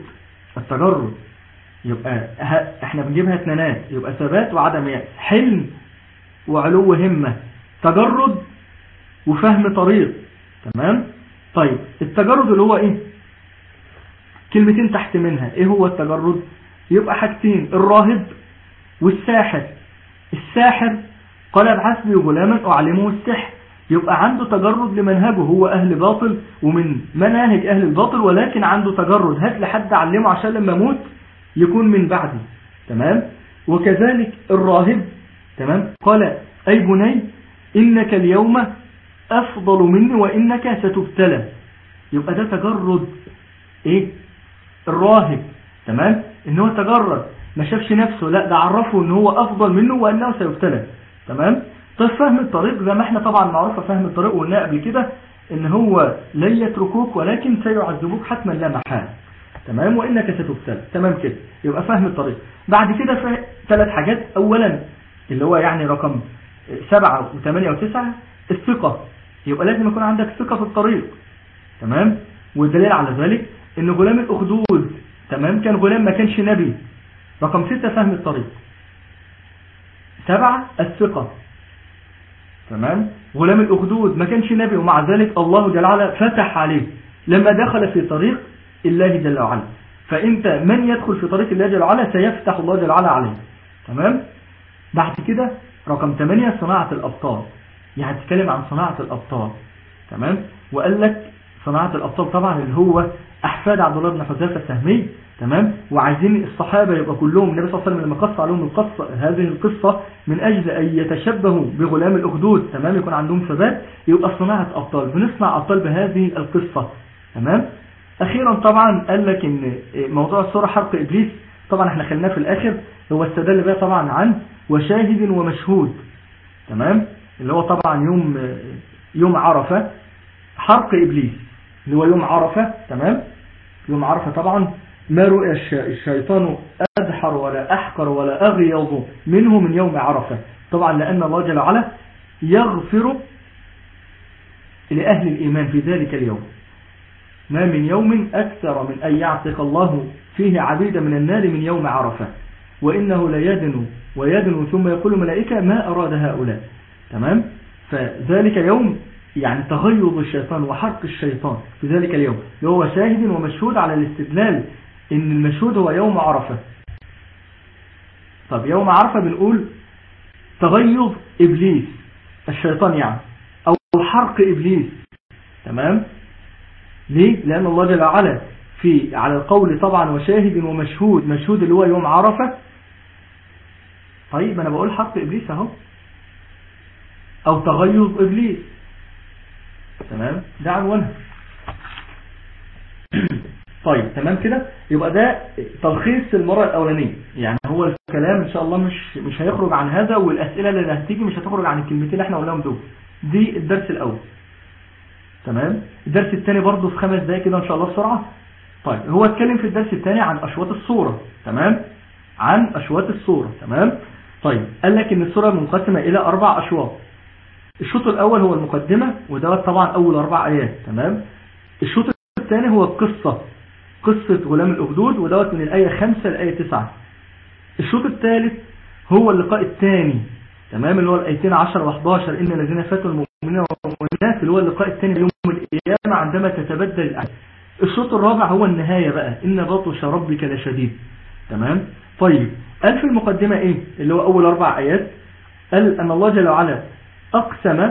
يبقى احنا بنجيبها اثنينات، يبقى ثبات وعدم يأس، حلم وعلو همة، تجرد وفهم طريق. تمام. طيب التجرد اللي هو ايه؟ كلمتين تحت منها. ايه هو التجرد؟ يبقى حاجتين، الراهب والساحر. الساحر قال ابعث لي غلاما اعلمه السحر، يبقى عنده تجرد لمنهجه، هو اهل باطل ومن مناهج اهل الباطل، ولكن عنده تجرد، هات لحد علمه عشان لما اموت يكون من بعدي. تمام. وكذلك الراهب. تمام. قال اي بني انك اليوم افضل مني وانك ستبتلى، يبقى ده تجرد ايه؟ الراهب. تمام. ان هو تجرد، ما شافش نفسه، لا ده عرفه ان هو افضل منه وانه سيبتلى. تمام. طيب فهم الطريق زي ما احنا طبعا معروفه فهم الطريق وقلنا قبل كده ان هو لن يتركوك ولكن سيعذبوك حتما لا محاله. تمام. وانك ستبتلى. تمام كده. يبقى فهم الطريق. بعد كده 3 حاجات. اولا اللي هو يعني رقم 7 و8 و9 الثقة، يبقى لازم يكون عندك ثقة في الطريق. تمام. والدليل على ذلك ان غلام الأخدود تمام كان غلام ما كانش نبي. رقم 6 فهم الطريق. 7 الثقة. تمام. غلام الأخدود ما كانش نبي ومع ذلك الله جل وعلا فتح عليه لما دخل في طريق الله جل وعلا. فانت من يدخل في طريق الله جل وعلا سيفتح الله جل وعلا عليه. تمام. بعد كده رقم 8 صناعة الأبطال، يعني تتكلم عن صناعة الأبطال. تمام. وقال لك صناعة الأبطال طبعا اللي هو أحفاد عبد الله بن حذافة السهمي. تمام. وعايزين الصحابة يبقى كلهم النبي صلى الله عليه وسلم لما قص عليهم هذه القصة من أجل أن يتشبهوا بغلام الأخدود. تمام. يكون عندهم ثبات، يبقى صناعة أبطال، بنصنع أبطال بهذه القصة. تمام. أخيرا طبعا قال لك إن موضوع السورة حرق إبليس طبعا احنا خلناه في الآخر، هو استدل بقى طبعا عن وشاهد ومشهود. تمام. اللي هو طبعا يوم عرفة حرق إبليس اللي هو يوم عرفة. تمام. يوم عرفة طبعا ما رؤي الشيطان أدحر ولا أحقر ولا أغيظ منه من يوم عرفة. طبعا لأن الله جل وعلا يغفر لأهل الإيمان في ذلك اليوم. ما من يوم أكثر من أن يعتق الله فيه عبيدا من النار من يوم عرفة، وإنه ليدنو ويدنو ثم يقول الملائكة ما أراد هؤلاء. تمام. فذلك يوم يعني تغيظ الشيطان وحرق الشيطان في ذلك اليوم، هو شاهد ومشهود على الاستدلال إن المشهود هو يوم عرفة. طب يوم عرفة بنقول تغيظ إبليس الشيطان يعني، أو حرق إبليس. تمام. ليه؟ لأن الله جل وعلا على القول طبعا وشاهد ومشهود، مشهود اللي هو يوم عرفة. طيب أنا بقول حرق إبليس أهو، أو تغيظ إبليس. تمام. ده عنوانها. طيب تمام كده. يبقى ده تلخيص المرة الأولانية، يعني هو الكلام إن شاء الله مش هيخرج عن هذا، والأسئلة اللي هتيجي مش هتخرج عن الكلمتين اللي احنا قلناهم دول. دي الدرس الأول. تمام. الدرس الثاني برضه في 5 دقايق كده إن شاء الله بسرعة. طيب هو اتكلم في الدرس الثاني عن أشواط الصورة. تمام. عن أشواط الصورة. تمام. طيب قال لك إن الصورة منقسمة إلى 4 أشواط. الشوط الأول هو المقدمة، ودوت طبعا أول 4 آيات. تمام. الشوط الثاني هو القصة، قصة غلام الأخدود، ودوت من الآية 5 للآية 9. الشوط الثالث هو اللقاء الثاني. تمام. اللي هو الآيتين 10 و11، إن الذين فاتوا المؤمنين والمؤمنات، اللي هو اللقاء الثاني يوم القيامة عندما تتبدل الآيات. الشوط الرابع هو النهاية بقى، إن بطش ربك لشديد. تمام. طيب قال في المقدمة إيه اللي هو أول 4 آيات؟ قال أن الله جل وعلا أقسم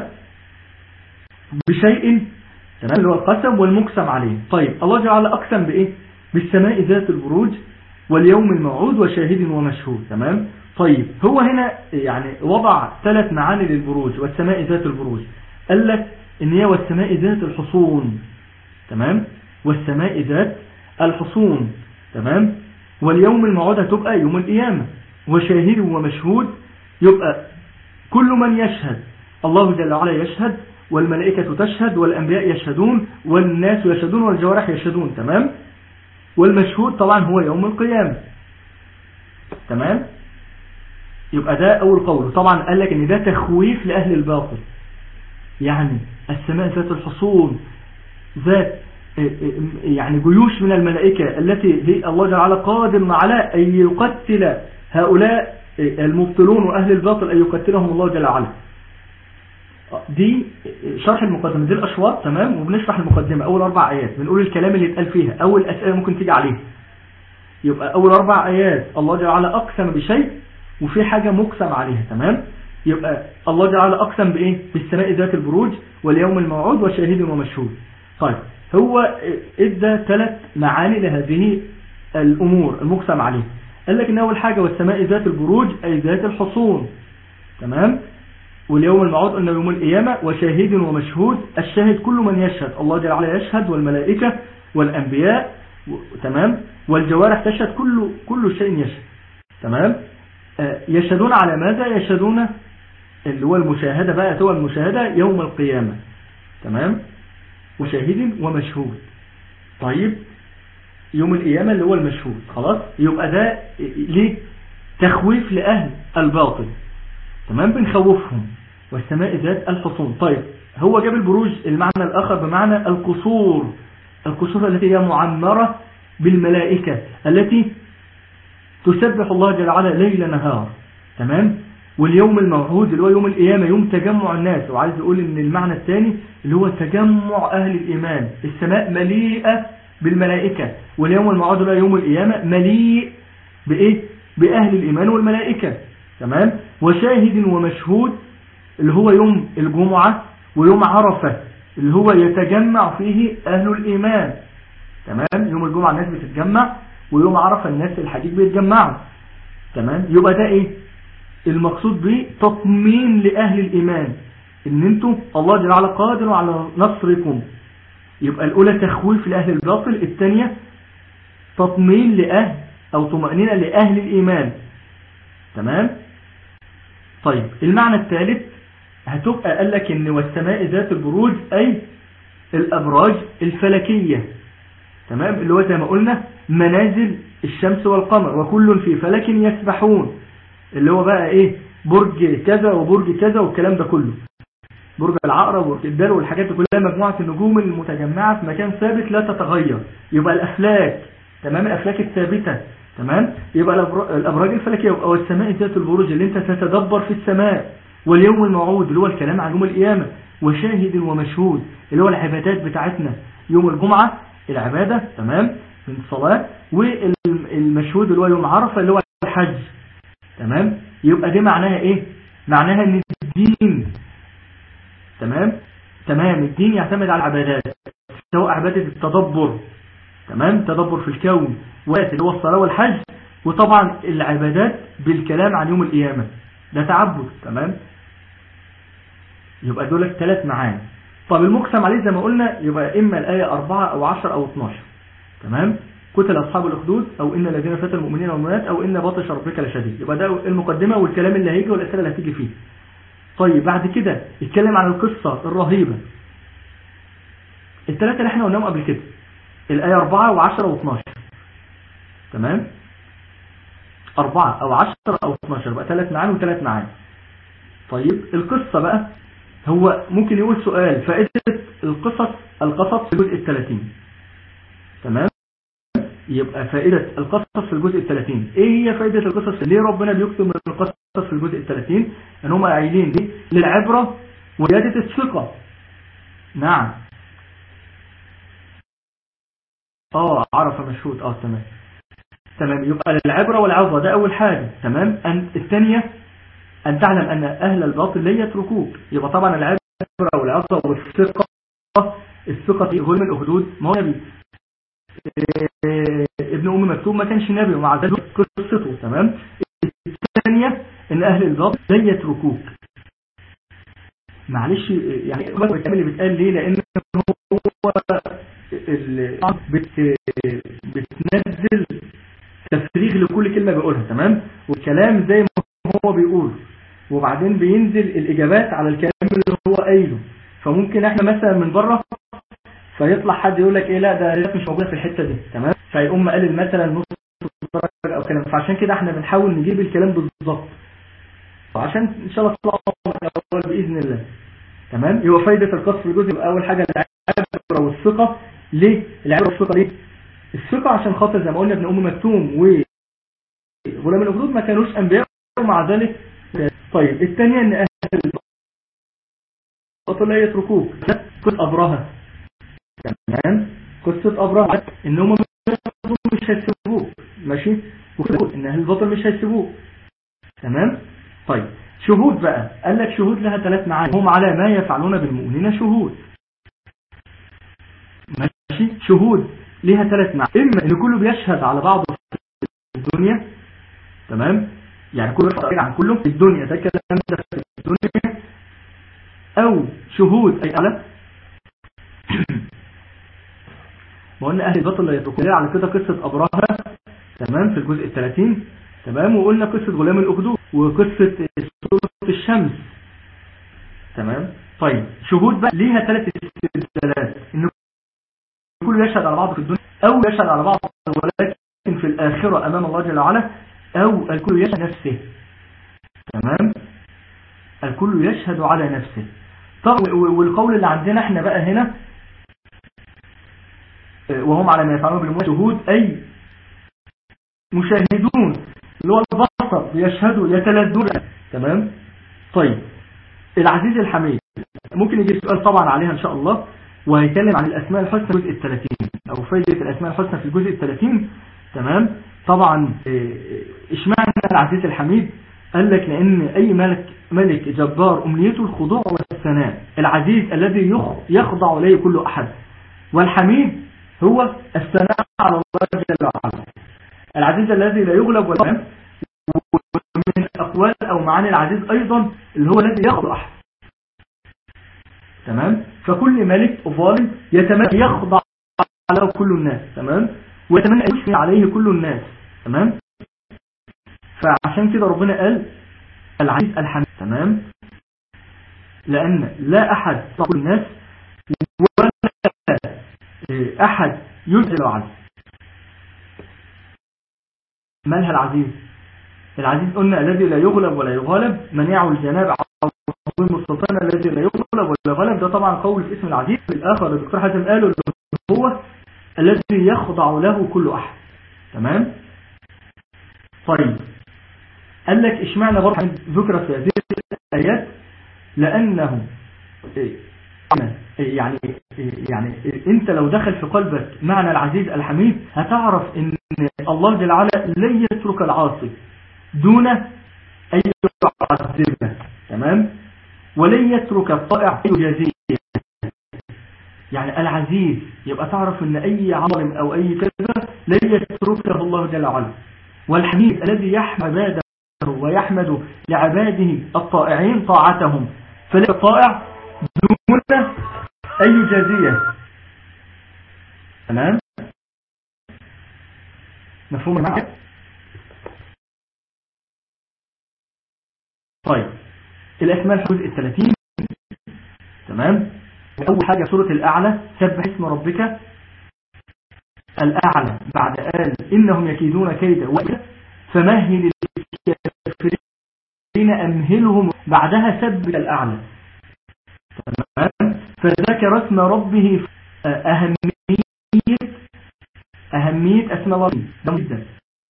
بشيء. تمام. اللي هو القسم والمقسم عليه. طيب الله جل وعلا أقسم بإيه؟ بالسماء ذات البروج واليوم الموعود وشاهد ومشهود. تمام. طيب هو هنا يعني وضع 3 معاني للبروج والسماء ذات البروج. قال لك إن هي والسماء ذات الحصون. تمام. والسماء ذات الحصون. تمام. واليوم الموعود هتبقى يوم القيامة، وشاهد ومشهود يبقى كل من يشهد. الله جل وعلا يشهد، والملائكة تشهد، والأنبياء يشهدون، والناس يشهدون، والجوارح يشهدون. تمام. والمشهود طبعا هو يوم القيامة. تمام. يبقى ده أول قول. طبعا قال لك إن ده تخويف لأهل الباطل، يعني السماء ذات الحصون، ذات يعني جيوش من الملائكة التي هي الله جل وعلا قادم على أن يقتل هؤلاء المبطلون وأهل الباطل، أن يقتلهم الله جل وعلا. دي شرح المقدمة، دي الأشواط. تمام. وبنشرح المقدمة أول 4 آيات، بنقول الكلام اللي اتقال فيها، أول أسئلة ممكن تيجي عليه. يبقى أول 4 آيات الله جل وعلا أقسم بشيء، وفي حاجة مقسم عليها. تمام. يبقى الله جل وعلا أقسم بإيه؟ بالسماء ذات البروج واليوم الموعود وشاهد ومشهود. طيب هو ادى 3 معاني لهذه الأمور المقسم عليها. قال لك إن أول حاجة والسماء ذات البروج أي ذات الحصون. تمام. واليوم الموعود قلنا يوم القيامة، وشاهد ومشهود. الشاهد كل من يشهد، الله جل وعلا يشهد، والملائكة والأنبياء. تمام. والجوارح تشهد، كل شيء يشهد. تمام. يشهدون على ماذا؟ يشهدون اللي هو المشاهدة بقى، هو المشاهدة يوم القيامة. تمام. وشاهد ومشهود. طيب يوم القيامة اللي هو المشهود. خلاص. يبقى ده ليه؟ تخويف لأهل الباطل. تمام. بنخوفهم. والسماء ذات الحصون. طيب هو جاب البروج المعنى الآخر بمعنى القصور. القصور التي هي معمرة بالملائكة، التي تسبح الله جل وعلا ليل نهار. تمام. واليوم الموعود اللي هو يوم القيامة، يوم تجمع الناس. وعايز يقول ان المعنى الثاني اللي هو تجمع أهل الإيمان. السماء مليئة بالملائكة، واليوم الموعود اللي هو يوم القيامة مليء بإيه؟ بأهل الإيمان والملائكة. تمام. وشاهد ومشهود اللي هو يوم الجمعة ويوم عرفة اللي هو يتجمع فيه أهل الإيمان. تمام. يوم الجمعة الناس بتتجمع، ويوم عرفة الناس الحديث بيتجمعوا. تمام. يبقى ده ايه المقصود به؟ تطمين لأهل الإيمان ان انتم الله جل وعلا قادر على نصركم. يبقى الأولى تخويف لأهل الباطل، الثانية تطمين لأهل أو طمأنينة لأهل الإيمان. تمام. طيب المعنى الثالث هتبقى قال لك ان والسماء ذات البروج أي الأبراج الفلكية. تمام، اللي هو زي ما قلنا منازل الشمس والقمر، وكل في فلك يسبحون، اللي هو بقى ايه برج كذا وبرج كذا والكلام ده كله، برج العقرب وبرج الدلو والحاجات دي كلها مجموعة النجوم المتجمعة في مكان ثابت لا تتغير. يبقى الأفلاك، تمام، الأفلاك الثابتة، تمام. يبقى الأبراج الفلكية أو السماء ذات البروج اللي انت تتدبر في السماء، واليوم الموعود اللي هو الكلام عن يوم القيامة، وشاهد ومشهود اللي هو العبادات بتاعتنا يوم الجمعة العبادة، تمام، من الصلاة، والمشهود اللي هو يوم عرفة اللي هو الحج، تمام. يبقى دي معناها ايه؟ معناها ان الدين، تمام الدين يعتمد على العبادات، سواء عبادة التدبر، تمام، تدبر في الكون، اللي هو الصلاة والحج، وطبعا العبادات بالكلام عن يوم القيامة ده تعبد، تمام. يبقى دول 3 معاني. طب المقسم عليه زي ما قلنا يبقى إما الآية 4 أو 10 أو 12، تمام. قتل أصحاب الأخدود، أو إن الذين فتنوا المؤمنين والمؤمنات، أو إن بطش ربك لشديد. يبقى ده المقدمة والكلام اللي هيجي والأسئلة اللي هتيجي فيه. طيب بعد كده اتكلم عن القصة الرهيبة، ال3 اللي احنا قلناهم قبل كده، الآية 4 و10 و12، تمام، 4 أو 10 أو 12 بقى 3 معاني و3 معاني. طيب القصة بقى، هو ممكن يقول سؤال: فائدة القصص في الجزء 30، تمام. يبقى فائدة القصص في الجزء 30 ايه هي فائدة القصص؟ ليه ربنا بيكتب من القصص في الجزء 30؟ ان هم قايلين دي للعبرة وزيادة الثقة. نعم، عرف مشهود، تمام. يبقى للعبرة والعظة، ده اول حاجة، تمام. الثانية ان تعلم ان اهل الباطل لا يتركوك. يبقى طبعا العبرة والعظة والثقة، الثقة في غلم الأخدود، ما هو نبي، ابن أم مكتوم ما كانش نبي ومع ذلك قصته، تمام. الثانية ان اهل الباطل لا يتركوك. معلش يعني الكلام اللي بيتقال ليه؟ لان هو بتنزل تفريغ لكل كلمة بيقولها، تمام، والكلام زي ما هو بيقول، وبعدين بينزل الإجابات على الكلام اللي هو قايله. فممكن احنا مثلا من بره فيطلع حد يقول لك ايه، لا ده مش موجود في الحتة دي، تمام، فيقوم قال مثلا نص درجة او كلام. فعشان كده احنا بنحاول نجيب الكلام بالظبط عشان ان شاء الله تطلع الاول باذن الله، تمام. يبقى فايدة القصص في الجزء اول حاجة العبرة والثقة. ليه العبرة والثقة؟ ليه الثقة؟ عشان خاطر زي ما قلنا ابن أم مكتوم وغلام الأخدود ما كانوش أنبياء ومع ذلك. طيب الثانية ان اهل الباطل لا يتركوك، قصة أبرهة، تمام، قصة أبرهة ان هم مش هيسيبوك، ماشي، وقصة ان اهل الباطل مش هيسيبوك، تمام. طيب شهود بقى، قال لك شهود لها 3 معاني، هم على ما يفعلون بالمؤمنين شهود، ماشي. شهود لها 3 معاني، اما ان كله بيشهد على بعضه في الدنيا، تمام، يعني كله يشهد عن كله في الدنيا، ده كلام ده في الدنيا، او شهود اي على ما قلنا اهل الباطل لا يتركون. على كده قصة أبرهة، تمام، في الجزء 30، تمام، وقلنا قصة غلام الأخدود وقصة سورة الشمس، تمام. طيب شهود بقى ليها 3 استدلالات، ان كله يشهد على بعض في الدنيا، او يشهد على بعض ولكن في الآخرة امام الله جل وعلا، او الكل يشهد نفسه، تمام، الكل يشهد على نفسه. طب والقول اللي عندنا احنا بقى هنا، وهم على ما يفعلون بالمؤمنين شهود، اي مشاهدون اللي هو البصر يشهدوا يتلذون، تمام. طيب العزيز الحميد ممكن يجي سؤال طبعا عليها ان شاء الله، وهيتكلم عن الاسماء الحسنى في الجزء 30 او فائدة الاسماء الحسنى في الجزء 30، تمام. طبعا اشمعنى العزيز الحميد؟ قال لك لان اي ملك جبار امنيته الخضوع والثناء، العزيز الذي يخضع اليه كل احد، والحميد هو الثناء على الله جل وعلا، العزيز الذي لا يغلب ولا، ومن اقوال او معاني العزيز ايضا اللي هو الذي يخضع، تمام. فكل ملك ظالم يتمنى يخضع له كل الناس، تمام، ويتمنى يثني عليه كل الناس، تمام. فعشان كده ربنا قال العزيز الحميد، تمام، لان لا احد كل الناس ولا أحد يجزل وعز. مالها العزيز؟ العزيز قلنا الذي لا يغلب ولا يغالب، منيع الجناب عظيم السلطان الذي لا يغلب ولا يغالب. ده طبعا قول في اسم العزيز. الآخر الدكتور حازم قاله هو الذي يخضع له كل أحد. تمام. طيب قال لك اشمعنى برضه ذكرت في هذه الآيات؟ لأنه يعني انت لو دخل في قلبك معنى العزيز الحميد هتعرف ان الله جل وعلا لن يترك العاصي دون أن يعذبه. تمام. ولن يترك الطائع يجازيه. يعني العزيز يبقى تعرف ان اي عظم او اي كذا لن يتركه الله جل وعلا. والحميد الذي يحمد عباده ويحمد لعباده الطائعين طاعتهم، فلا الطائع دون أي جازية. تمام. مفهوم معك؟ طيب الأسماء الجزء 30. تمام. أول حاجة سورة الأعلى، سبح اسم ربك الأعلى. بعد قال إنهم يكيدون كيدا فمهل الكافرين أمهلهم. بعدها سبح الأعلى. تمام. فذكر اسم ربه أهمية اسم الله جدا.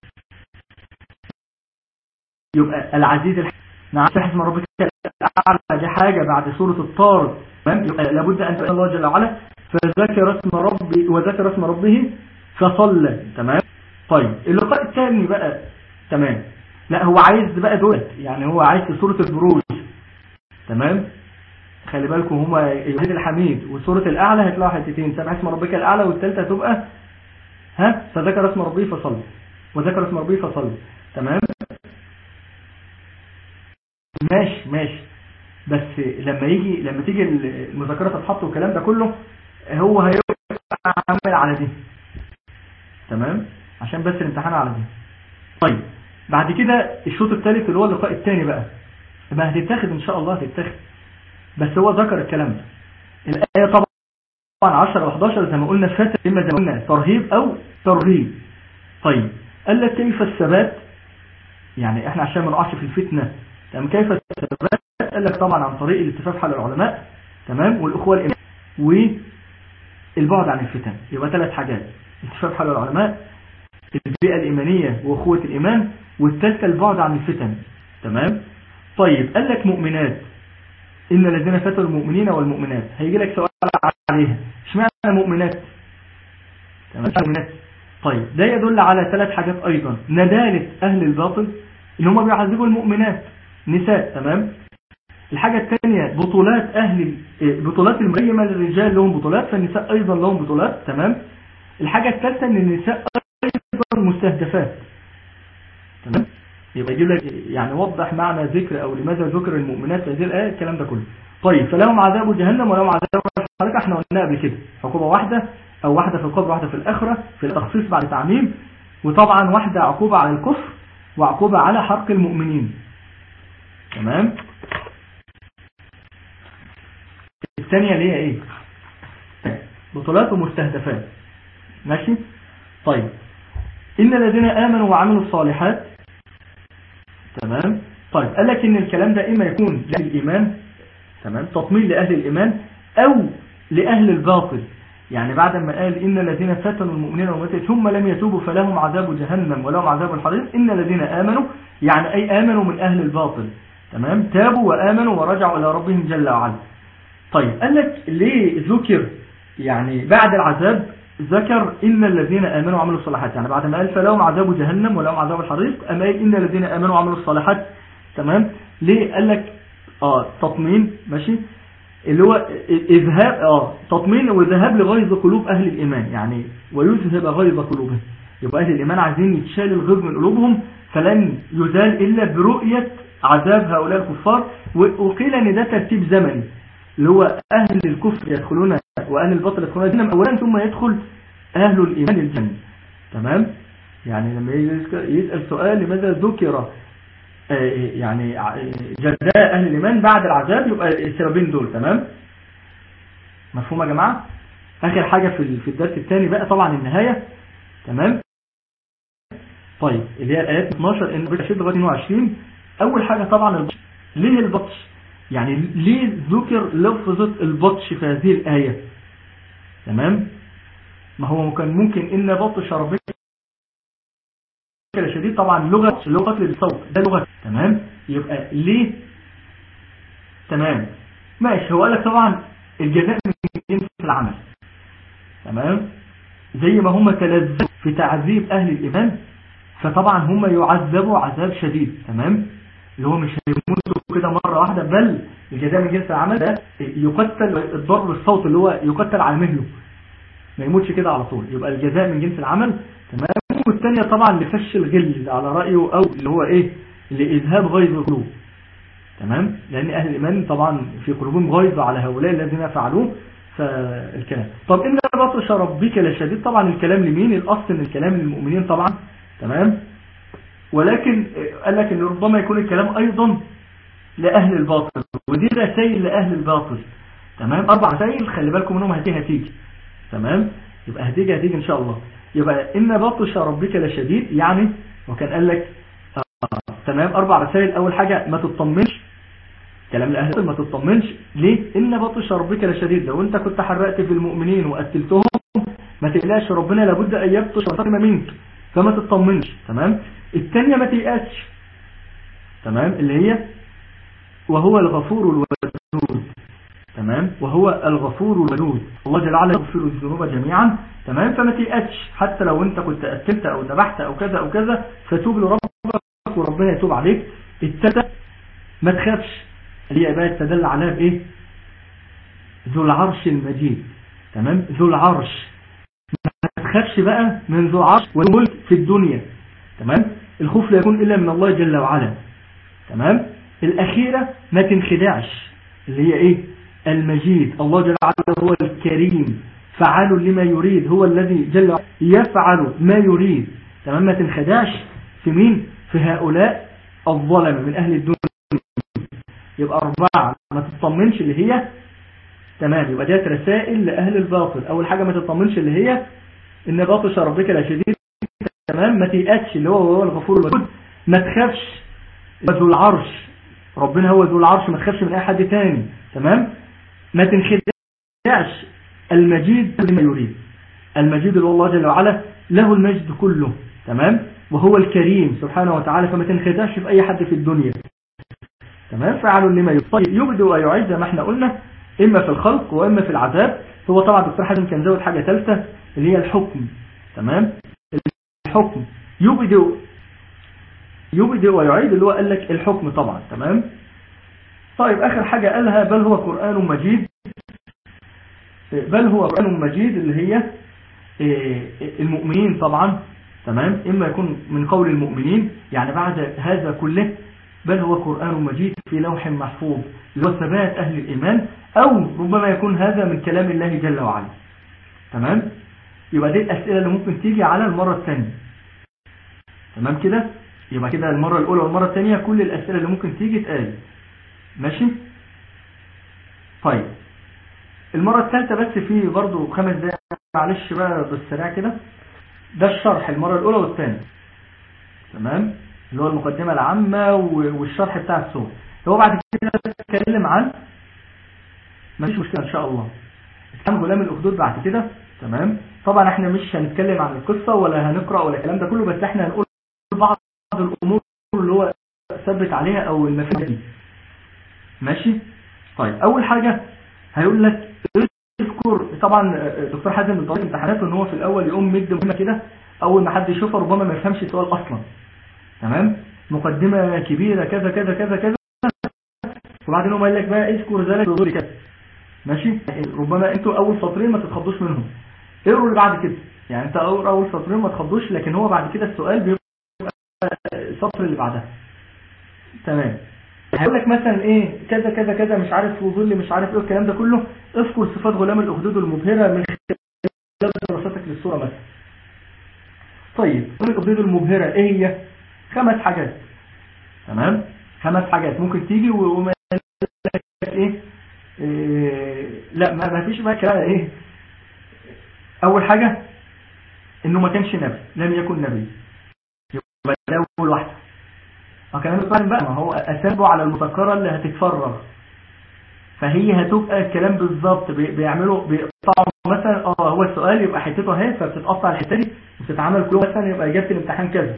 يبقى العزيز نعم اسم ربك الأعلى دي حاجة بعد سورة الطارق. تمام. يبقى لابد أن تقول الله جل وعلا فذكر اسم ربي وذكر اسم ربه فصلى. تمام. طيب اللقاء الثاني بقى. تمام. لا هو عايز بقى دول، يعني هو عايز في سورة البروج. تمام. خلي بالكم هما العزيز الحميد وسورة الأعلى هتلاقوا حتتين، سبح اسم ربك الأعلى، والثالثة هتبقى فذكر اسم ربه فصلى وذكر اسم ربه فصلى. تمام. ماشي. بس لما تيجي المذاكرة تتحط والكلام ده كله هو هيبقى عامل على دي. تمام. عشان بس الامتحان على دي. طيب بعد كده الشوط الثالث اللي هو اللقاء الثاني بقى ما هتتاخد ان شاء الله هتتاخد، بس هو ذكر الكلام ده. الآية طبعا 10 و11 زي ما قلنا فاتت، إما زي ما قلنا ترهيب أو ترغيب. طيب قال لك كيف الثبات؟ يعني احنا عشان ما نقعش في الفتنة. تمام. كيف الثبات؟ قال لك طبعا عن طريق الاتفاق حول العلماء. تمام. والأخوة الإيمان والبعد عن الفتن. يبقى 3 حاجات: الاتفاق حول العلماء، البيئة الإيمانية وأخوة الإيمان، والثالثة البعد عن الفتن. تمام. طيب قال لك مؤمنات، إن الذين فتنوا المؤمنين والمؤمنات. هيجي لك سؤال عليها، اشمعنى مؤمنات؟ تمام. مؤمنات. طيب ده يدل على 3 حاجات أيضا: ندالة أهل الباطل إن هم بيعذبوا المؤمنات نساء. تمام. الحاجة الثانية بطولات المريمة للرجال لهم بطولات، فالنساء أيضا لهم بطولات. تمام. الحاجة الثالثة إن النساء أيضا مستهدفات. تمام. يبقى يجيب لك يعني وضح معنى ذكر او لماذا ذكر المؤمنات في هذه الايه، الكلام ده كله. طيب فلهم عذاب جهنم ولهم عذاب الحريق. احنا قلنا قبل كده عقوبه واحده، او واحده في القبر واحده في الاخره في التخصيص بعد تعميم. وطبعا واحده عقوبه على الكفر وعقوبه على حرق المؤمنين. تمام. الثانيه اللي هي ايه؟ بطولات ومستهدفات. ماشي. طيب ان الذين امنوا وعملوا الصالحات. تمام. طيب قال لك ان الكلام ده اما يكون لأهل الإيمان. تمام. تطمين لأهل الإيمان أو لأهل الباطل. يعني بعد ما قال إن الذين فتنوا المؤمنين والمؤمنات ثم لم يتوبوا فلهم عذاب جهنم ولهم عذاب الحريق. إن الذين آمنوا يعني أي آمنوا من أهل الباطل. تمام. تابوا وآمنوا ورجعوا إلى ربهم جل وعلا. طيب قال لك ليه ذكر يعني بعد العذاب ذكر إن الذين آمنوا وعملوا الصالحات؟ يعني بعد ما قال فلهم عذاب جهنم ولهم عذاب الحريق أما قال إن الذين آمنوا وعملوا الصالحات. تمام. ليه؟ قال لك تطمين. ماشي. اللي هو إذهاب تطمين وذهاب لغيظ قلوب أهل الإيمان، يعني ويذهب غيظ قلوبهم. يبقى أهل الإيمان عايزين يتشال الغيظ من قلوبهم، فلن يزال إلا برؤية عذاب هؤلاء الكفار. وقيل إن ده ترتيب زمني، اللي هو أهل الكفر يدخلون وأهل الباطل يدخلون الجنة أولا ثم يدخل أهل الإيمان الجنة. تمام. يعني لما يسأل سؤال لماذا ذكر يعني جزاء أهل الإيمان بعد العذاب، يبقى السببين دول. تمام. مفهوم يا جماعة؟ اخر حاجة في الدرس الثاني بقى طبعا النهاية. تمام. طيب اللي هي الايات 12 ان بشد لغايه 22. اول حاجة طبعا البطش. ليه البطش؟ يعني ليه ذكر لفظة البطش في هذه الآية؟ تمام. ما هو كان ممكن ان بطش ربك شديد، طبعا لغة للصوت ده لغة. تمام. يبقى ليه؟ تمام ماشي. هو قال لك طبعا الجزاء من جنس العمل. تمام. زي ما هم تلذذوا في تعذيب اهل الايمان، فطبعا هم يعذبوا عذاب شديد. تمام. اللي هو مش هيموتوا كده مرة واحدة، بل الجزاء من جنس العمل ده يقتل الضرب بالصوت، اللي هو يقتل على مهله، ما يموتش كده على طول. يبقى الجزاء من جنس العمل. تمام. والثانية طبعا لفش الغل على رأيه، او اللي هو ايه، لإذهاب غيظ القلوب. تمام. لأن أهل الإيمان طبعا في قلوبهم غيظ على هؤلاء الذين فعلوه. فالكلام طب إن بطش ربك لشديد، طبعا الكلام لمين؟ الأصل إن الكلام للمؤمنين طبعا. تمام. ولكن قال لك إن ربما يكون الكلام أيضا لأهل الباطل، ودي رسائل لأهل الباطل. تمام. 4 رسائل خلي بالكم منهم، هتيجي. تمام. يبقى هتيجي إن شاء الله. يبقى إن بطش ربك لشديد يعني، وكان قال لك تمام 4 رسائل. أول حاجة ما تطمنش، كلام لأهل ما تطمنش. ليه؟ إن بطش ربك لشديد. لو أنت كنت حرقت في المؤمنين وقتلتهم ما تقلقش، ربنا لابد أن يبطش وينتقم منك، فما تطمنش. تمام. الثانية ما تيأسش. تمام. اللي هي وهو الغفور الودود. تمام. وهو الغفور الودود، الله جل وعلا يغفر الذنوب جميعا. تمام. فما تيأسش حتى لو أنت كنت قتلت أو ذبحت أو كذا أو كذا، فتوب لربك وربنا يتوب عليك. الثالثة ما تخافش، اللي هي بقى تدل عليها بايه؟ ذو العرش المجيد. تمام. ذو العرش، ما تخافش بقى من ذو العرش والملك في الدنيا. تمام. الخوف لا يكون الا من الله جل وعلا. تمام. الاخيره ما تنخدعش، اللي هي ايه؟ المجيد، الله جل وعلا هو الكريم فعال لما يريد، هو الذي جل وعلا يفعل ما يريد. تمام. ما تنخدعش في مين؟ في هؤلاء الظلمه من اهل الدنيا. يبقى 4 ما تطمنش اللي هي. تمام. يبقى ديت رسائل لأهل الباطل. أول حاجة ما تطمنش اللي هي إن بطش ربك لشديد. تمام. ما تيأسش، اللي هو الغفور الودود. ما تخافش، ذو العرش، ربنا هو ذو العرش، ما تخافش من أي حد تاني. تمام. ما تنخدعش، المجيد لما يريد. المجيد اللي الله جل وعلا له المجد كله. تمام. وهو الكريم سبحانه وتعالى، فما تنخدعش في أي حد في الدنيا. تمام. فعل لما يريد. طيب يبدو ويعيد زي ما احنا قلنا، اما في الخلق واما في العذاب. هو طبعا دكتور حازم كان زود حاجه ثالثه اللي هي الحكم. تمام. الحكم يبدو ويعيد، اللي هو قال لك الحكم طبعا. تمام. طيب اخر حاجه قالها بل هو قرآن مجيد. بل هو قرآن مجيد اللي هي المؤمنين طبعا. تمام. اما يكون من قول المؤمنين يعني بعد هذا كله، بل هو قرآن مجيد في لوح محفوظ، اللي هو ثبات أهل الإيمان، أو ربما يكون هذا من كلام الله جل وعلا. تمام. يبقى دي الأسئلة اللي ممكن تيجي على المرة الثانية. تمام كده. يبقى كده المرة الأولى والمرة الثانية كل الأسئلة اللي ممكن تيجي تقال. ماشي. طيب المرة الثالثة بس في برضو 5 دقائق معلش بقى بالسريع كده. ده الشرح المرة الأولى والثانية. تمام. اللي هو المقدمة العامة والشرح بتاع السورة. هو بعد كده نتكلم عن، مفيش مشكلة ان شاء الله، اسلام غلام الاخدود بعد كده. تمام. طبعا احنا مش هنتكلم عن القصة ولا هنقرأ ولا الكلام ده كله، بس احنا هنقول بعض الامور اللي هو ثبت عليها او المفيدة دي. ماشي. طيب اول حاجة هيقول لك اذكر. طبعا دكتور حازم من طريق امتحاناته ان هو في الاول يقوم مد مهمة كده، اول ما حد يشوفها ربما ما يفهمش السؤال اصلا. تمام. مقدمة كبيرة كذا كذا كذا كذا، وبعدين هو قال لك بقى اذكر ذلك بظهور كذا. ماشي. ربما انتوا اول سطرين ما تتخضوش منهم، اقروا اللي بعد كده. يعني انت اول سطرين ما تخضوش، لكن هو بعد كده السؤال بيبقى السطر اللي بعدها. تمام. هيقول لك مثلا ايه كذا كذا كذا مش عارف وظل مش عارف ايه الكلام ده كله. اذكر صفات غلام الاخدود المبهرة من خلال دراستك للسورة مثلا. طيب غلام الاخدود المبهرة ايه هي؟ 5 حاجات. تمام. 5 حاجات ممكن تيجي وما ايه لا ما فيش بقى كلام ايه اول حاجة انه ما كانش نبي، لم يكن نبي، يبقى ده اول واحدة. كلام الفهم بقى، ما هو اسابه على المذكرة اللي هتتفرغ، فهي هتبقى الكلام بالظبط. بيعملوا بيقطعوا مثلا هو السؤال يبقى حتته اهي، فبتتقطع الحته دي وتتعمل كله مثلا يبقى اجابه الامتحان كذا.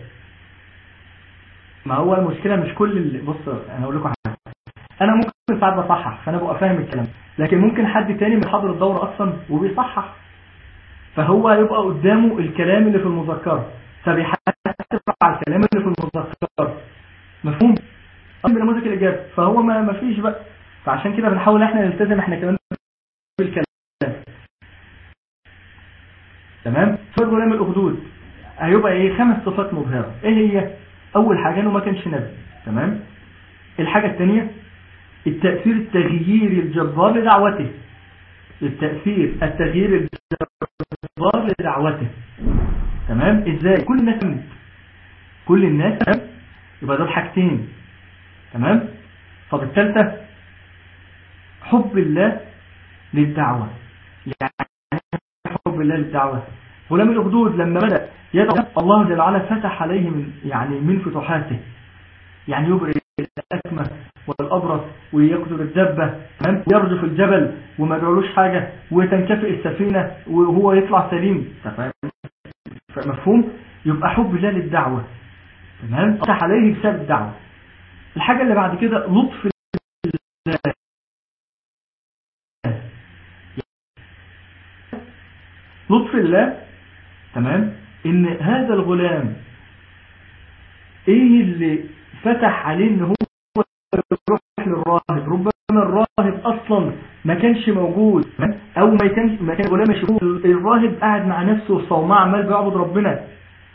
ما هو المشكله مش كل اللي بص انا هقول لكم حاجه، انا ممكن ساعات بصحح فانا ببقى فاهم الكلام، لكن ممكن حد تاني من حاضر الدوره اصلا وبيصحح، فهو هيبقى قدامه الكلام اللي في المذكره فبيحاسب على الكلام اللي في المذكره. مفهوم؟ بنموذج الاجابه، فهو ما فيش بقى. فعشان كده بنحاول احنا نلتزم احنا كمان بالكلام. تمام. صفات غلام الاخدود هيبقى ايه؟ 5 صفات مبهره. ايه هي؟ اول حاجه انه ما كانش نبي. تمام. الحاجه الثانيه التاثير التغييري الجبار لدعوته. التاثير التغييري الجبار لدعوته. تمام. ازاي؟ كل الناس امنت، كل الناس امنت، يبقى دول حاجتين. تمام. طب الثالثه حب الله للدعوة. يعني حب الله للدعوة. غلام الأخدود لما بدأ يدعو الله جل وعلا فتح عليه من فتوحاته، يعني يبرئ الأكمة والأبرص ويقتل الدبة، تمام، ويرجف الجبل وما يدعولوش حاجة وتنكفئ السفينة وهو يطلع سليم. مفهوم؟ يبقى حب الله للدعوة. تمام. فتح عليه بسبب الدعوة. الحاجة اللي بعد كده لطف الله. لطف الله. تمام. ان هذا الغلام ايه اللي فتح عليه ان هو يروح للراهب؟ ربما الراهب اصلا ما كانش موجود، او ما كان الغلام يشوفه الراهب قاعد مع نفسه في صومعه عمال بيعبد ربنا.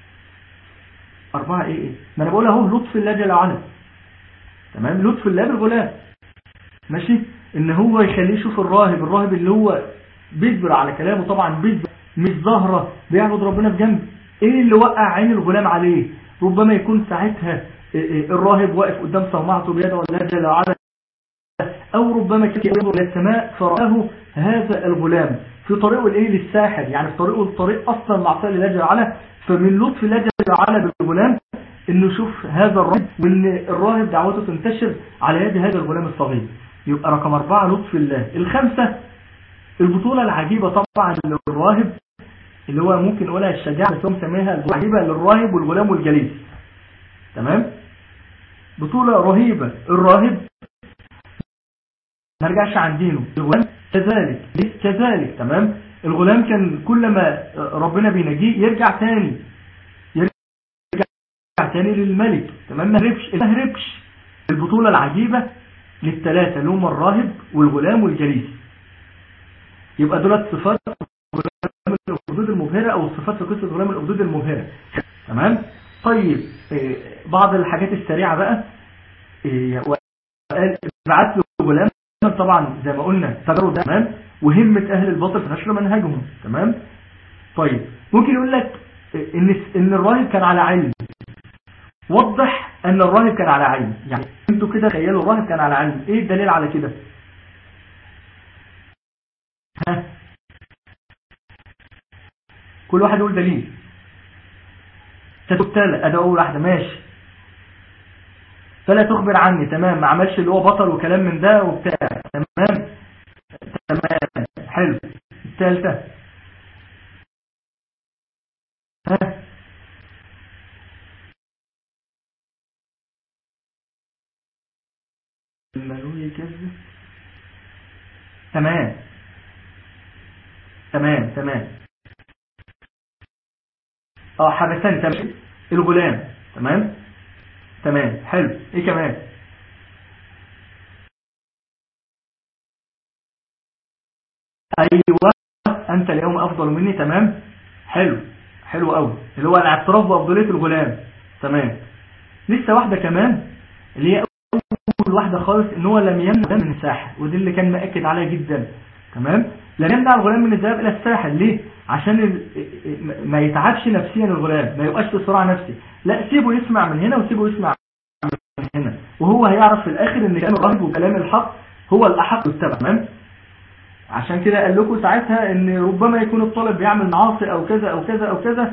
4 ايه ما انا بقول اهو لطف الله جل وعلا. تمام. لطف الله بالغلام، ماشي، ان هو يخليه يشوف الراهب اللي هو بيجبر على كلامه، طبعا بيجبر مش ظاهرة، بيعبد ربنا بجنب. ايه اللي وقع عين الغلام عليه؟ ربما يكون ساعتها الراهب واقف قدام صومعته بيده الله جل وعلا، او ربما كان ينظر الى السماء فرآه هذا الغلام في طريقه الايه للساحر، يعني في طريقه الطريق اصلا معصيه لله جل وعلا. فمن لطف الله جل وعلا بالغلام انه يشوف هذا الراهب، وان الراهب دعوته تنتشر على يد هذا الغلام الصغير. يبقى رقم 4 لطف الله. الخامسة البطولة العجيبة طبعا للراهب، اللي هو ممكن نقولها الشجاعة، بس هو مسميها العجيبة للراهب والغلام والجليس. تمام. بطولة رهيبة. الراهب ما رجعش عن دينه، الغلام كذلك. تمام. الغلام كان كل ما ربنا بينجيه يرجع تاني للملك. تمام. ما هربش. البطولة العجيبة للثلاثة اللي هم الراهب والغلام والجليس. يبقى دولت صفات غلام الأخدود المبهرة، او الصفات في قصة غلام الأخدود المبهرة. تمام. طيب بعض الحاجات السريعة بقى. وقال بعت له غلام، طبعا زي ما قلنا تجروا ده. تمام. وهمة اهل الباطل في نشر منهجهم. تمام. طيب ممكن يقول لك ان الراهب كان على علم. وضح ان الراهب كان على علم، يعني انتوا كده تخيلوا الراهب كان على علم. ايه الدليل على كده؟ كل واحد يقول دليل. ستبتلى، ادي اول واحده. ماشي. فلا تخبر عني. تمام. ما عملش اللي هو بطل وكلام من ده وبتاع. تمام. حلو. الثالثه الملوي كذب. تمام. حبسان. تمام. الغلام. تمام. حلو. ايه كمان؟ ايوه انت اليوم افضل مني. تمام. حلو قوي، اللي هو الاعتراف بافضليه الغلام. تمام. لسه واحده كمان اللي هي اول واحده خالص، ان هو لم يمنع الغلام من الساحل، ودي اللي كان مأكد عليها جدا. تمام. لم يمنع الغلام من الذهاب الى الساحل. ليه؟ عشان ما يتعبش نفسيا الغلام، ما يبقاش في صراع نفسي. لا، سيبه يسمع من هنا وسيبه يسمع من هنا، وهو هيعرف في الاخر ان كلام الراهب وكلام الحق هو الاحق والتبع. تمام. عشان كده قال لكم ساعتها ان ربما يكون الطالب بيعمل معاصي او كذا او كذا او كذا،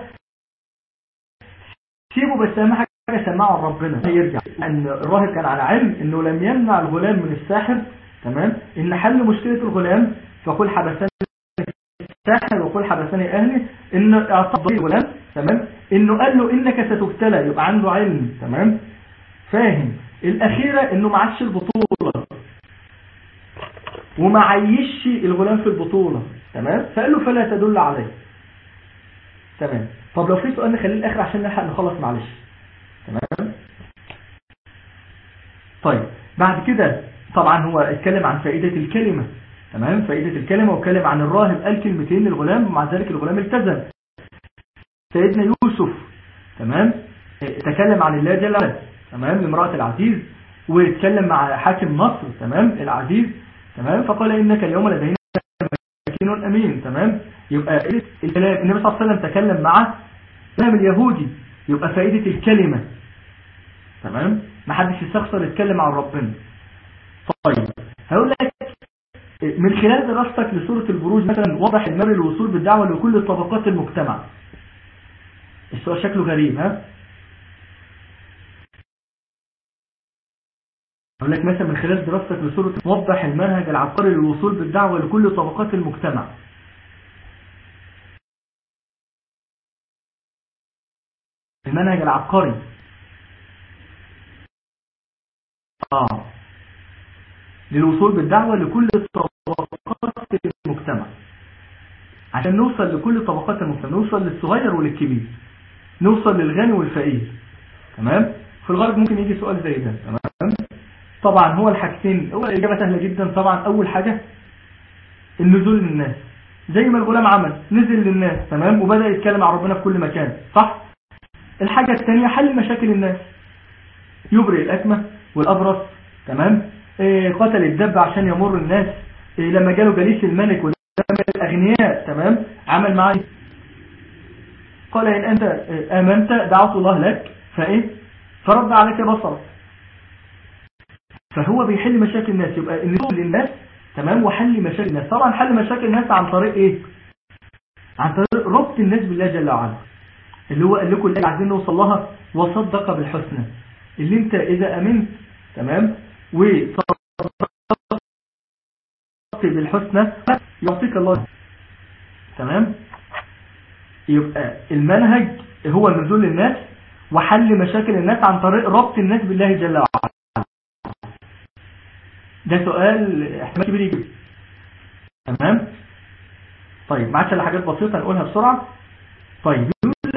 سيبه بس اهم حاجه سمعه ربنا يرجع. ان الراهب كان على علم انه لم يمنع الغلام من الساحر، تمام، ان حل مشكله الغلام فقل حبسني الساحر وقل حبسني اهلي، ان اعتقد الغلام، تمام، انه قال له انك ستبتلى، يبقى عنده علم، تمام، فاهم. الاخيره انه ما عادش البطوله وما عيش الغلام في البطوله، تمام، فقال له فلا تدل عليه، تمام. طب لو في سؤال نخليه الاخر عشان نلحق نخلص، معلش، تمام. طيب بعد كده طبعا هو اتكلم عن فائده الكلمه، تمام، فائده الكلمه، واتكلم عن الراهب قال كلمتين للغلام ومع ذلك الغلام التزم. سيدنا يوسف، تمام، تكلم عن الله جل وعلا، تمام، لامراه العزيز، واتكلم مع حاكم مصر، تمام، العزيز، تمام، فقال انك اليوم لدينا مكين امين، تمام. يبقى الكلام النبي صلى الله عليه وسلم تكلم مع فهم اليهودي، يبقى فائده الكلمه، تمام، ما حدش يستخسر يتكلم عن ربنا. طيب هقول لك من خلال دراستك لسوره البروج مثلا واضح المر الوصول بالدعوه لكل طبقات المجتمع. السؤال شكله غريب، ها؟ أقول لك مثلا من خلال دراستك لسورة وضح المنهج العبقري للوصول بالدعوة لكل طبقات المجتمع. المنهج العبقري للوصول بالدعوة لكل طبقات المجتمع، عشان نوصل لكل طبقات المجتمع، نوصل للصغير وللكبير، نوصل للغني والفقير، تمام. في الغالب ممكن يجي سؤال زي ده، تمام. طبعا هو الحاجتين، هو الإجابة سهلة جدا طبعا. أول حاجة النزول للناس، زي ما الغلام عمل، نزل للناس، تمام، وبدأ يتكلم عن ربنا في كل مكان، صح. الحاجة الثانية حل مشاكل الناس، يبرئ الأكمة والأبرص، تمام، قتل الدب عشان يمر الناس، لما جاله جليس الملك وده الأغنياء، تمام، عمل معاه قال إن أنت آمنت دعوت الله لك فرد عليك بصرك. فهو بيحل مشاكل الناس، يبقى النزول للناس، تمام، وحل مشاكل الناس. طبعا حل مشاكل الناس عن طريق ايه؟ عن طريق ربط الناس بالله جل وعلا، اللي هو قال لكم اللي عايزين نوصل لها، وصدق بالحسنى، اللي انت اذا امنت، تمام، وصدقت بالحسنى يعطيك الله، تمام. يبقى المنهج هو النزول للناس وحل مشاكل الناس عن طريق ربط الناس بالله جل وعلا. ده سؤال احتمال كبير يجي، تمام. طيب ما عادش الا حاجات بسيطه نقولها بسرعه. طيب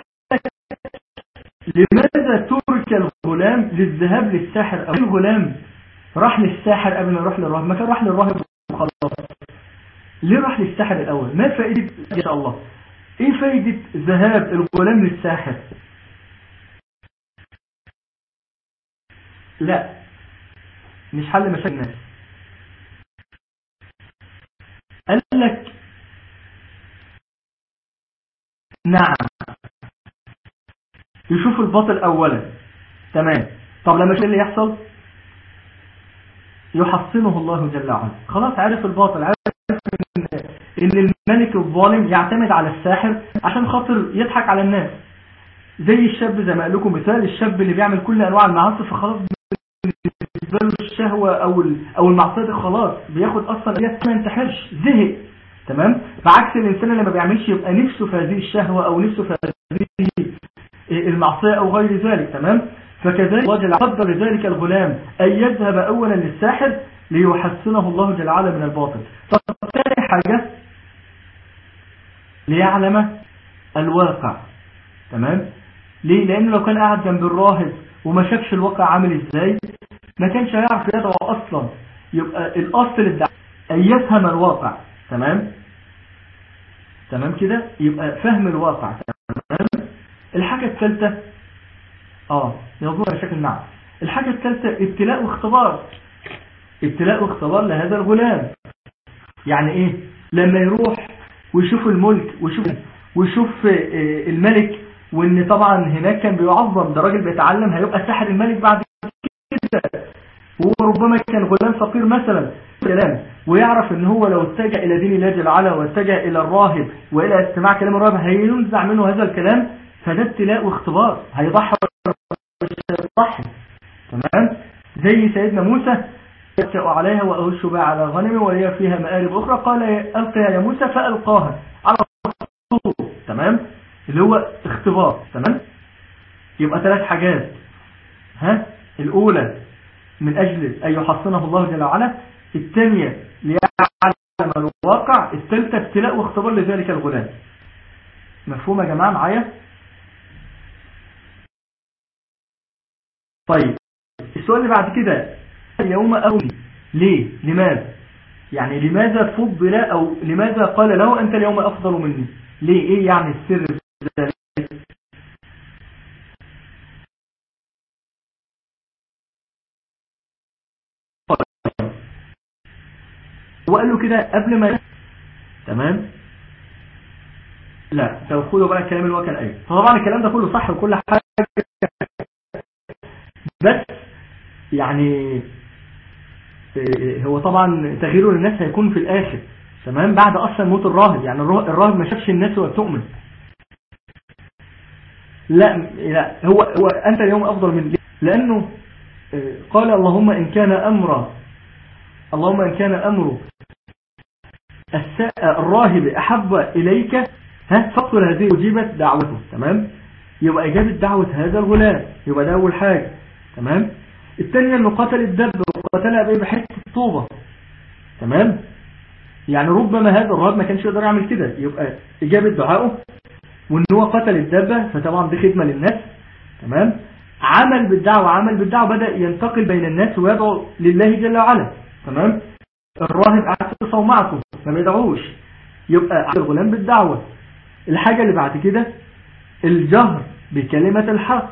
لماذا ترك الغلام للذهاب للساحر؟ او الغلام راح للساحر قبل ما يروح للراهب؟ ما كان راح للراهب وخلاص، ليه راح للساحر الاول؟ ما فائده ان شاء الله؟ ايه فائده ذهاب الغلام للساحر؟ لا، مش حل مشاكل الناس. قال لك نعم، يشوف الباطل اولا، تمام. طب لما ايه اللي يحصل؟ يحصنه الله جل وعلا. خلاص عارف الباطل، عارف ان الملك الظالم يعتمد على الساحر عشان خاطر يضحك على الناس، زي الشاب زي ما قال لكم مثال، الشاب اللي بيعمل كل انواع المعاصي، فخلاص بالنسبه له الشهوه او المعصيه خلاص بياخد اصلا ما ينتحرش، زهق، تمام. بعكس الانسان اللي ما بيعملش يبقى نفسه في هذه الشهوه او نفسه في هذه المعصيه او غير ذلك، تمام. فكذلك الله جل وعلا قدر ذلك الغلام ان يذهب اولا للساحر ليحسنه الله جل وعلا من الباطل. طب ثاني حاجه ليعلم الواقع، تمام. ليه؟ لانه لو كان قاعد جنب الراهب وما شافش الواقع عامل ازاي ما كانش هيعرف يدعو اصلا. يبقى الاصل الدعوه ان يفهم الواقع، تمام كده، يبقى فهم الواقع، تمام. الحاجه الثالثه يظهر بشكل نعم. الحاجه الثالثه ابتلاء واختبار، ابتلاء واختبار لهذا الغلام. يعني ايه؟ لما يروح ويشوف الملك ويشوف الملك، وان طبعا هناك كان بيعظم، ده راجل بيتعلم هيبقى ساحر الملك بعد كده، وربما كان غلام فقير مثلا، كلام ويعرف ان هو لو اتجه الى دين الله جل وعلا واتجه الى الراهب والى استماع كلام الراهب هينزع منه هذا الكلام، فده ابتلاء واختبار، هيضحي بالضحي. تمام؟ زي سيدنا موسى يتأ عليها وأهش بها على غنم وهي فيها مآرب أخرى، قال ألقيها يا موسى فألقاها على طول. تمام؟ اللي هو اختبار. تمام؟ يبقى 3 حاجات. الأولى من أجل أن يحصنه الله جل وعلا، الثانية ليعلم الواقع، الثالثة ابتلاء واختبار لذلك الغلام. مفهوم يا جماعة معايا؟ طيب السؤال اللي بعد كده، اليوم أولي ليه؟ لماذا؟ يعني لماذا فضل أو لماذا قال له أنت اليوم أفضل مني؟ ليه؟ إيه يعني السر في ذلك؟ وقال له كده قبل ما. تمام؟ لا تأخذوا بقى الكلام اللي هو كان قايل. فطبعا الكلام ده كله صح وكل حاجة، بس يعني هو طبعا تغييره للناس هيكون في الآخر. تمام؟ بعد أصلا موت الراهب. يعني الراهب ما شافش الناس وهي بتؤمن. لا هو أنت اليوم أفضل من، لأنه قال اللهم إن كان أمر الراهب أحب إليك فاقتل هذه. أجيبت دعوته. تمام؟ يبقى إجابة دعوة هذا الغلام، يبقى ده أول حاجة. تمام؟ الثانية انه قتل الدب وقتلها بحته طوبة. تمام؟ يعني ربما هذا الراهب ما كانش يقدر يعمل كده، يبقى اجابه دعائه وان هو قتل الدبه، فطبعا دي خدمه للناس. تمام؟ عمل بالدعوه بدأ ينتقل بين الناس ويدعو لله جل وعلا. تمام؟ الراهب قاعد في صومعته ما بيدعوش، يبقى الغلام بالدعوه. الحاجه اللي بعد كده الجهر بكلمه الحق.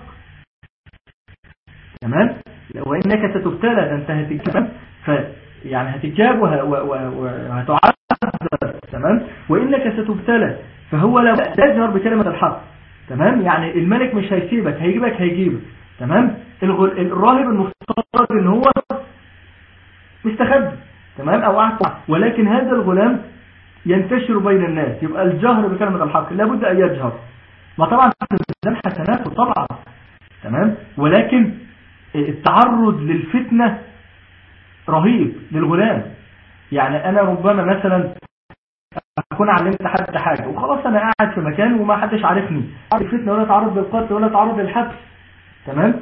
تمام؟ وإنك ستبتلى، أنت هتجاب، يعني هتجاب وهتعذب. تمام؟ وإنك ستبتلى، فهو لا يجهر بكلمة الحق. تمام؟ يعني الملك مش هيسيبك، هيجيبك. تمام؟ الراهب المفترض ان هو مستخبي. تمام؟ او قاعد، ولكن هذا الغلام ينتشر بين الناس، يبقى الجهر بكلمة الحق لابد ان يجهر. ما طبعا ده حسناته طبعا. تمام؟ ولكن التعرض للفتنة رهيب للغلام. يعني انا ربما مثلا اكون علمت حد حاجة وخلاص انا قاعد في مكان وما حدش عارفني، الفتنة ولا تعرض بالقتل ولا تعرض للحبس. تمام؟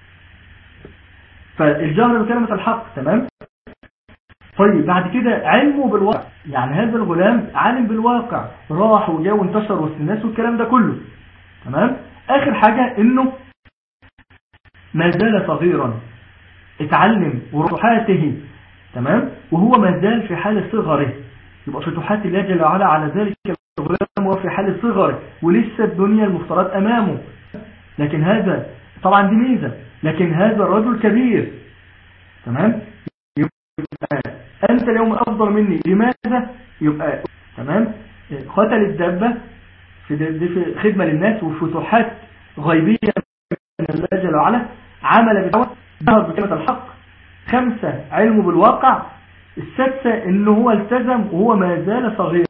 فالجهر بكلمة الحق. تمام؟ طيب بعد كده علمه بالواقع، يعني هذا الغلام عالم بالواقع، راح وجا وانتشر وسط الناس والكلام ده كله. تمام؟ اخر حاجة انه ما زال صغيرا، اتعلم وفتوحاته. تمام؟ وهو ما زال في حال صغره، يبقى فتوحات الله جل وعلا على ذلك الغلام وهو في حال صغره، ولسه الدنيا المفترض امامه. لكن هذا طبعا دي ميزة، لكن هذا الرجل كبير. تمام؟ يبقى أنت اليوم أفضل مني. لماذا؟ يبقى تمام؟ قتل الدابة في خدمة للناس وفتوحات غيبية من الله جل وعلا، عمل بالدعوة، ظهر بكلمة الحق. 5 علمه بالواقع. 6 إنه هو التزم وهو ما زال صغير.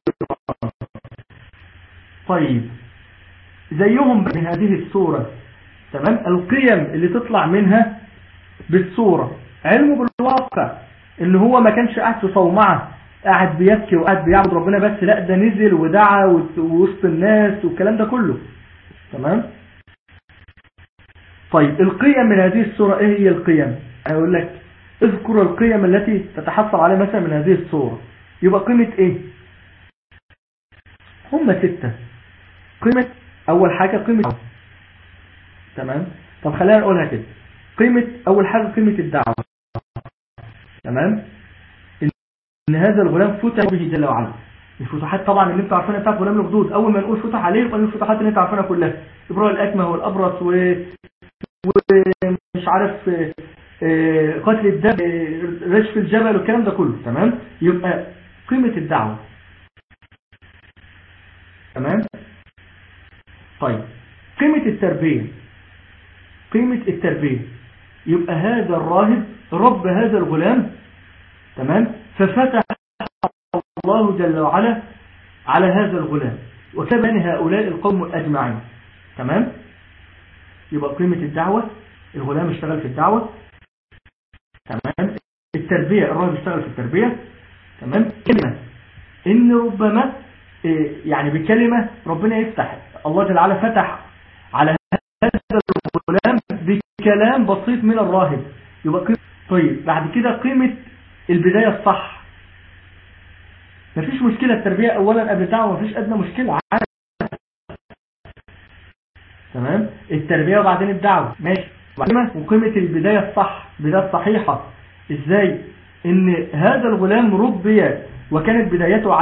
طيب زيهم من هذه الصورة. تمام؟ القيم اللي تطلع منها بالصورة، علمه بالواقع ان هو ما كانش قاعد في صومعة قاعد بيبكي وقاعد بيعبد ربنا بس، لا ده نزل ودعا وسط الناس والكلام ده كله. تمام؟ طيب القيم من هذه الصورة ايه هي القيم؟ هقول لك اذكر القيم التي تتحصل عليها مثلا من هذه الصورة. يبقى قيمة ايه؟ هم 6. قيمة اول حاجة قيمة. تمام؟ طب خلينا نقولها كده. قيمة اول حاجة قيمة الدعوة. تمام؟ ان هذا الغلام فتح به جل وعلا. الفتوحات طبعا اللي انتوا عارفينها بتاعت غلام الخدود، اول ما نقول فتح عليه يبقى الفتوحات اللي انتوا عارفينها كلها، ابراء الاكمه والابرص ومش عارف قتل الدم، رشف الجبل والكلام ده كله. تمام؟ يبقى قيمة الدعوة. تمام؟ طيب قيمة التربية. قيمة التربية يبقى هذا الراهب رب هذا الغلام. تمام؟ ففتح الله جل وعلا على هذا الغلام وكبن هؤلاء القوم أجمعين. تمام؟ يبقى قيمة الدعوة، الغلام اشتغل في الدعوة. تمام؟ التربية، الراجل اشتغل في التربية. تمام؟ كلمة إن ربما يعني بكلمة ربنا يفتح، الله جل وعلا فتح على هذا الغلام بكلام بسيط من الراهب. يبقى قيمة. طيب بعد كده قيمة البداية الصح. مفيش مشكلة التربية أولا قبل الدعوة، مفيش أدنى مشكلة. تمام؟ التربية وبعدين الدعوة ماشي. وقيمة البداية الصح، البداية الصحيحة إزاي؟ إن هذا الغلام ربي وكانت بدايته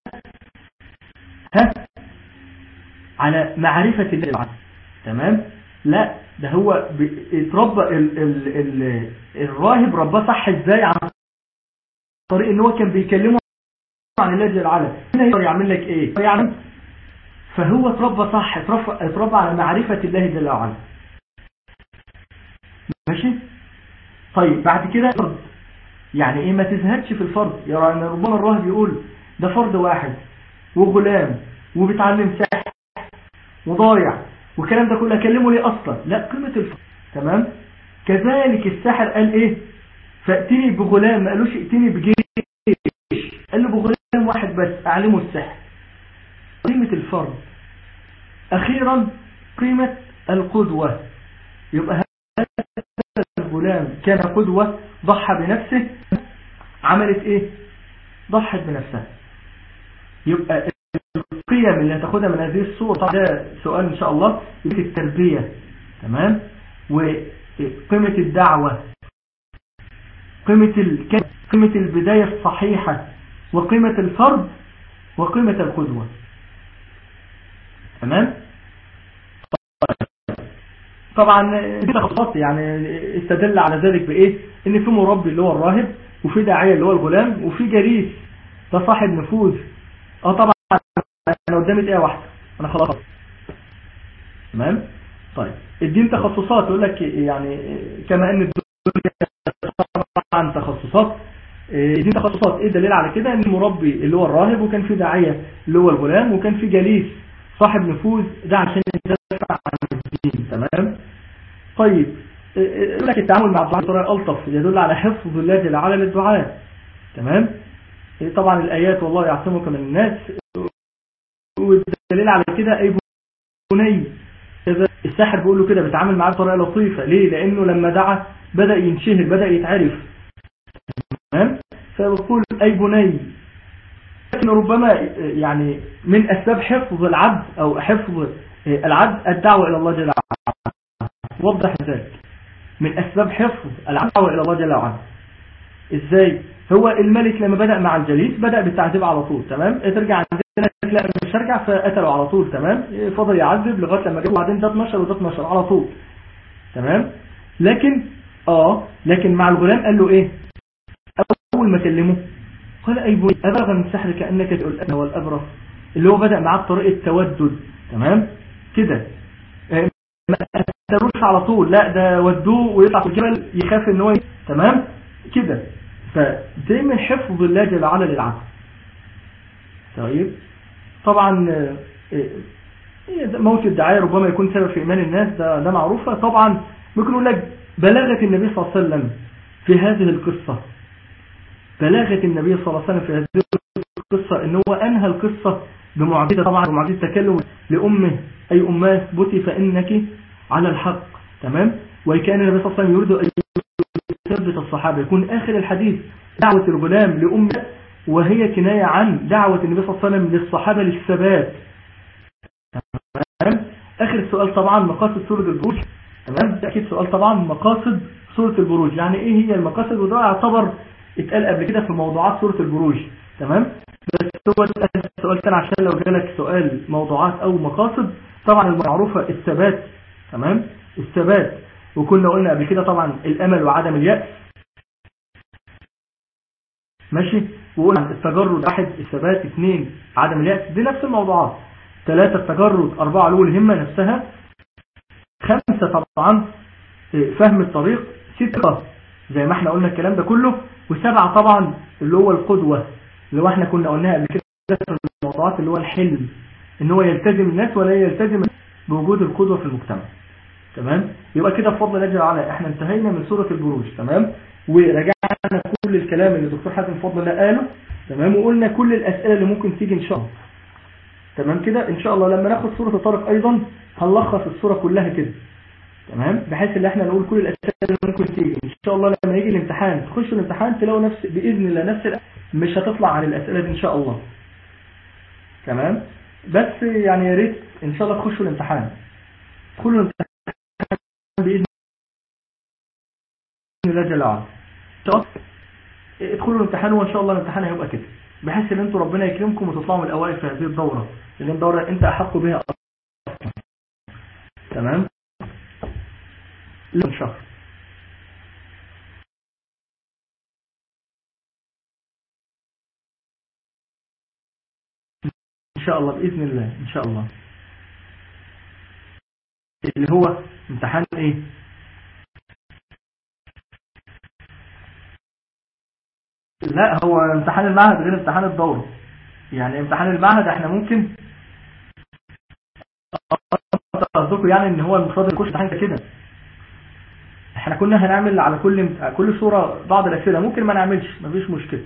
على معرفة الله. تمام؟ لا ده هو اتربى الراهب رباه صح ازاي؟ عن طريق ان هو كان بيكلمه عن الله جل وعلا. هنا يقدر يعمل لك ايه؟ يعني فهو اتربى صح، اتربى على معرفة الله جل وعلا. ماشي؟ طيب بعد كده فرض. يعني ايه؟ ما تزهدش في الفرض. يعني ربما الراهب يقول ده فرض واحد وغلام وبيتعلم سحر وضايع والكلام ده كله، اكلمه ليه اصلا؟ لا، قيمة الفرض. تمام؟ كذلك الساحر قال ايه؟ فأتني بغلام، ما قالوش ائتني بجيش، قال له بغلام واحد بس اعلمه السحر. قيمة الفرض. اخيرا قيمة القدوة. يبقى هذا الغلام كان قدوة، ضحى بنفسه. عملت ايه؟ ضحت بنفسها. يبقى القيم اللي هتاخدها من هذه الصورة، طبعا ده سؤال ان شاء الله، يبقى التربية. تمام؟ وقيمة الدعوة، قيمة البداية الصحيحة، وقيمة الفرد، وقيمة القدوة. تمام؟ طبعا دي تخصصات، يعني استدل على ذلك بايه؟ ان في مربي اللي هو الراهب، وفي داعية اللي هو الغلام، وفي جليس ده صاحب نفوذ. طبعا انا قدامي دقيقة واحدة انا خلاص. تمام؟ طيب الدين تخصصات، يقول لك يعني كما ان الدنيا طبعا تخصصات، الدين تخصصات. ايه الدليل على كده؟ ان المربي اللي هو الراهب، وكان في داعية اللي هو الغلام، وكان في جليس صاحب نفوذ، ده عشان يدافع عن الدين. تمام؟ طيب يقول لك التعامل مع الدعاء بطريقه الطف يدل على حفظ الله جل وعلا للدعاء. تمام؟ طبعا الايات والله يعصمك من الناس، والدليل على كده اي بني، الساحر بيقول له كده، بيتعامل معاه بطريقه لطيفه. ليه؟ لانه لما دعا بدا ينشهر، بدا يتعرف. تمام؟ فبقول اي بني. لكن ربما يعني من اسباب حفظ العبد او حفظ العبد الدعوه الى الله جل وعلا. وضح ذلك. من اسباب حفظ العبد الدعوه الى الله جل وعلا ازاي؟ هو الملك لما بدأ مع الجليس بدأ بالتعذيب على طول. تمام؟ ترجع عندنا لا مش هرجع، فقتلوا على طول. تمام؟ فضل يعذب لغايه لما جابوا، بعدين ده 12 وده 12 على طول. تمام؟ لكن مع الغلام قال له ايه؟ اول ما كلمه قال اي بني ابلغ من السحر كانك تقول الأبنى والابرص، اللي هو بدأ معاه بطريقه تودد. تمام؟ كده ما قتلوش على طول، لا ده ودوه ويطلع في الجبل يخاف ان هو تمام كده. فدايما حفظ الله جل وعلا للعبد. طيب طبعا موت الدعاية ربما يكون سبب في إيمان الناس، ده معروفة. طبعا ممكن نقول لك بلاغة النبي صلى الله عليه وسلم في هذه القصة، بلاغة النبي صلى الله عليه وسلم في هذه القصة إن هو أنهى القصة بمعجزة، طبعا بمعجزة تكلم لأمه، أي أمه اثبتي فإنك على الحق. تمام؟ وكان النبي صلى الله عليه وسلم يريد أن يثبت الصحابة، يكون آخر الحديث دعوة الغلام لأمه، وهي كناية عن دعوة النبي صلى الله عليه وسلم للصحابة للثبات. تمام؟ آخر السؤال طبعا مقاصد سورة البروج. تمام؟ أكيد سؤال طبعا مقاصد سورة البروج، يعني إيه هي المقاصد؟ وده يعتبر اتقال قبل كده في موضوعات سورة البروج. تمام؟ بس هو السؤال كان عشان لو جالك سؤال موضوعات أو مقاصد، طبعا المعروفة الثبات. تمام؟ الثبات، وكنا قلنا قبل كده طبعا الأمل وعدم اليأس. ماشي؟ وقلنا التجرد 1، الثبات 2، عدم اليأس، دي نفس الموضوعات. 3 التجرد، 4 علو الهمة نفسها، 5 طبعا فهم الطريق، 6 زي ما احنا قلنا الكلام ده كله. و7 طبعا اللي هو القدوة، اللي هو احنا كنا قلناها قبل كده في الموضوعات، اللي هو الحلم، ان هو يلتزم الناس ولا يلتزم بوجود القدوة في المجتمع. تمام. يبقى كده بفضل الله جل وعلا احنا انتهينا من سورة البروج. تمام. ورجعنا كل الكلام اللي الدكتور حاتم بفضل الله قاله. تمام. وقلنا كل الاسئله اللي ممكن تيجي ان شاء الله. تمام كده. ان شاء الله لما ناخد سورة طارق ايضا هنلخص السورة كلها كده. تمام. بحيث ان احنا نقول كل الاسئله اللي ممكن تيجي ان شاء الله. لما يجي الامتحان تخش الامتحان تلاقوا نفس باذن الله نفس مش هتطلع عن الاسئله دي ان شاء الله. تمام. بس يعني يا ريت ان شاء الله تخشوا الامتحان. ادخلوا الامتحان باذن الله جل وعلا. ادخلوا الامتحان وان شاء الله الامتحان هيبقى كده، بحيث ان انتوا ربنا يكرمكم وتطلعوا من الاوائل في هذه الدوره، اللي الدوره انت احق بها اصلا. تمام. لون شهر ان شاء الله باذن الله ان شاء الله. اللي هو امتحان ايه؟ لا، هو امتحان المعهد غير امتحان الدورة. يعني امتحان المعهد احنا ممكن قصدكم يعني ان هو المفروض يكون امتحان كده. احنا كنا هنعمل على كل صورة بعض الاسئلة، ممكن ما نعملش، مفيش مشكلة.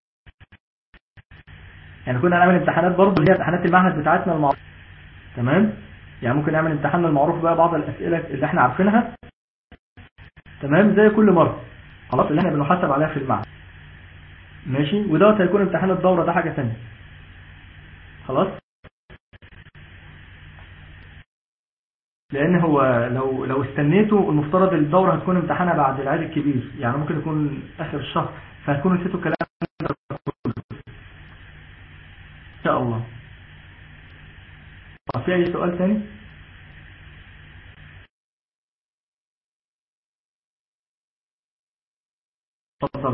يعني كنا هنعمل امتحانات برضه اللي هي امتحانات المعهد بتاعتنا المعروفة. تمام. يعني ممكن نعمل امتحان المعروف بقى بعض الاسئلة اللي احنا عارفينها. تمام. زي كل مرة خلاص اللي احنا بنحاسب عليها في المعهد. ماشي. ودوت هيكون امتحان الدورة ده حاجة ثانيه. خلاص. لان هو لو استنيتوا المفترض الدورة هتكون امتحانها بعد العيد الكبير، يعني ممكن يكون اخر الشهر، فهتكونوا نسيتوا الكلام ده ان شاء الله. طب في اي سؤال ثاني؟ اتفضل.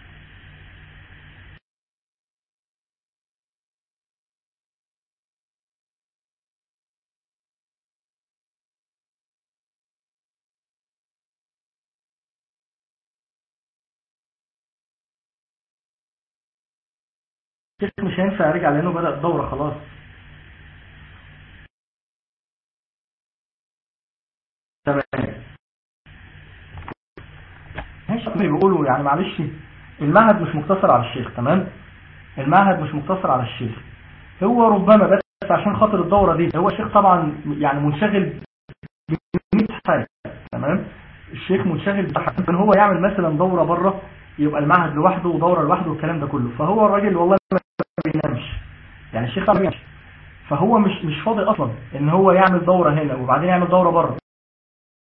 مش هينفع ارجع لانه بدأ الدورة خلاص. تمام. ماشي. بيقولوا يعني معلش المعهد مش مقتصر على الشيخ. تمام. المعهد مش مقتصر على الشيخ، هو ربما بس عشان خاطر الدورة دي هو الشيخ طبعا يعني منشغل ب100 حاجة. تمام. الشيخ منشغل بحاجة ان هو يعمل مثلا دورة بره، يبقى المعهد لوحده ودورة لوحده والكلام ده كله. فهو الراجل والله ما بينامش، يعني الشيخ ما بينامش، فهو مش فاضي اصلا ان هو يعمل دورة هنا وبعدين يعمل دورة بره.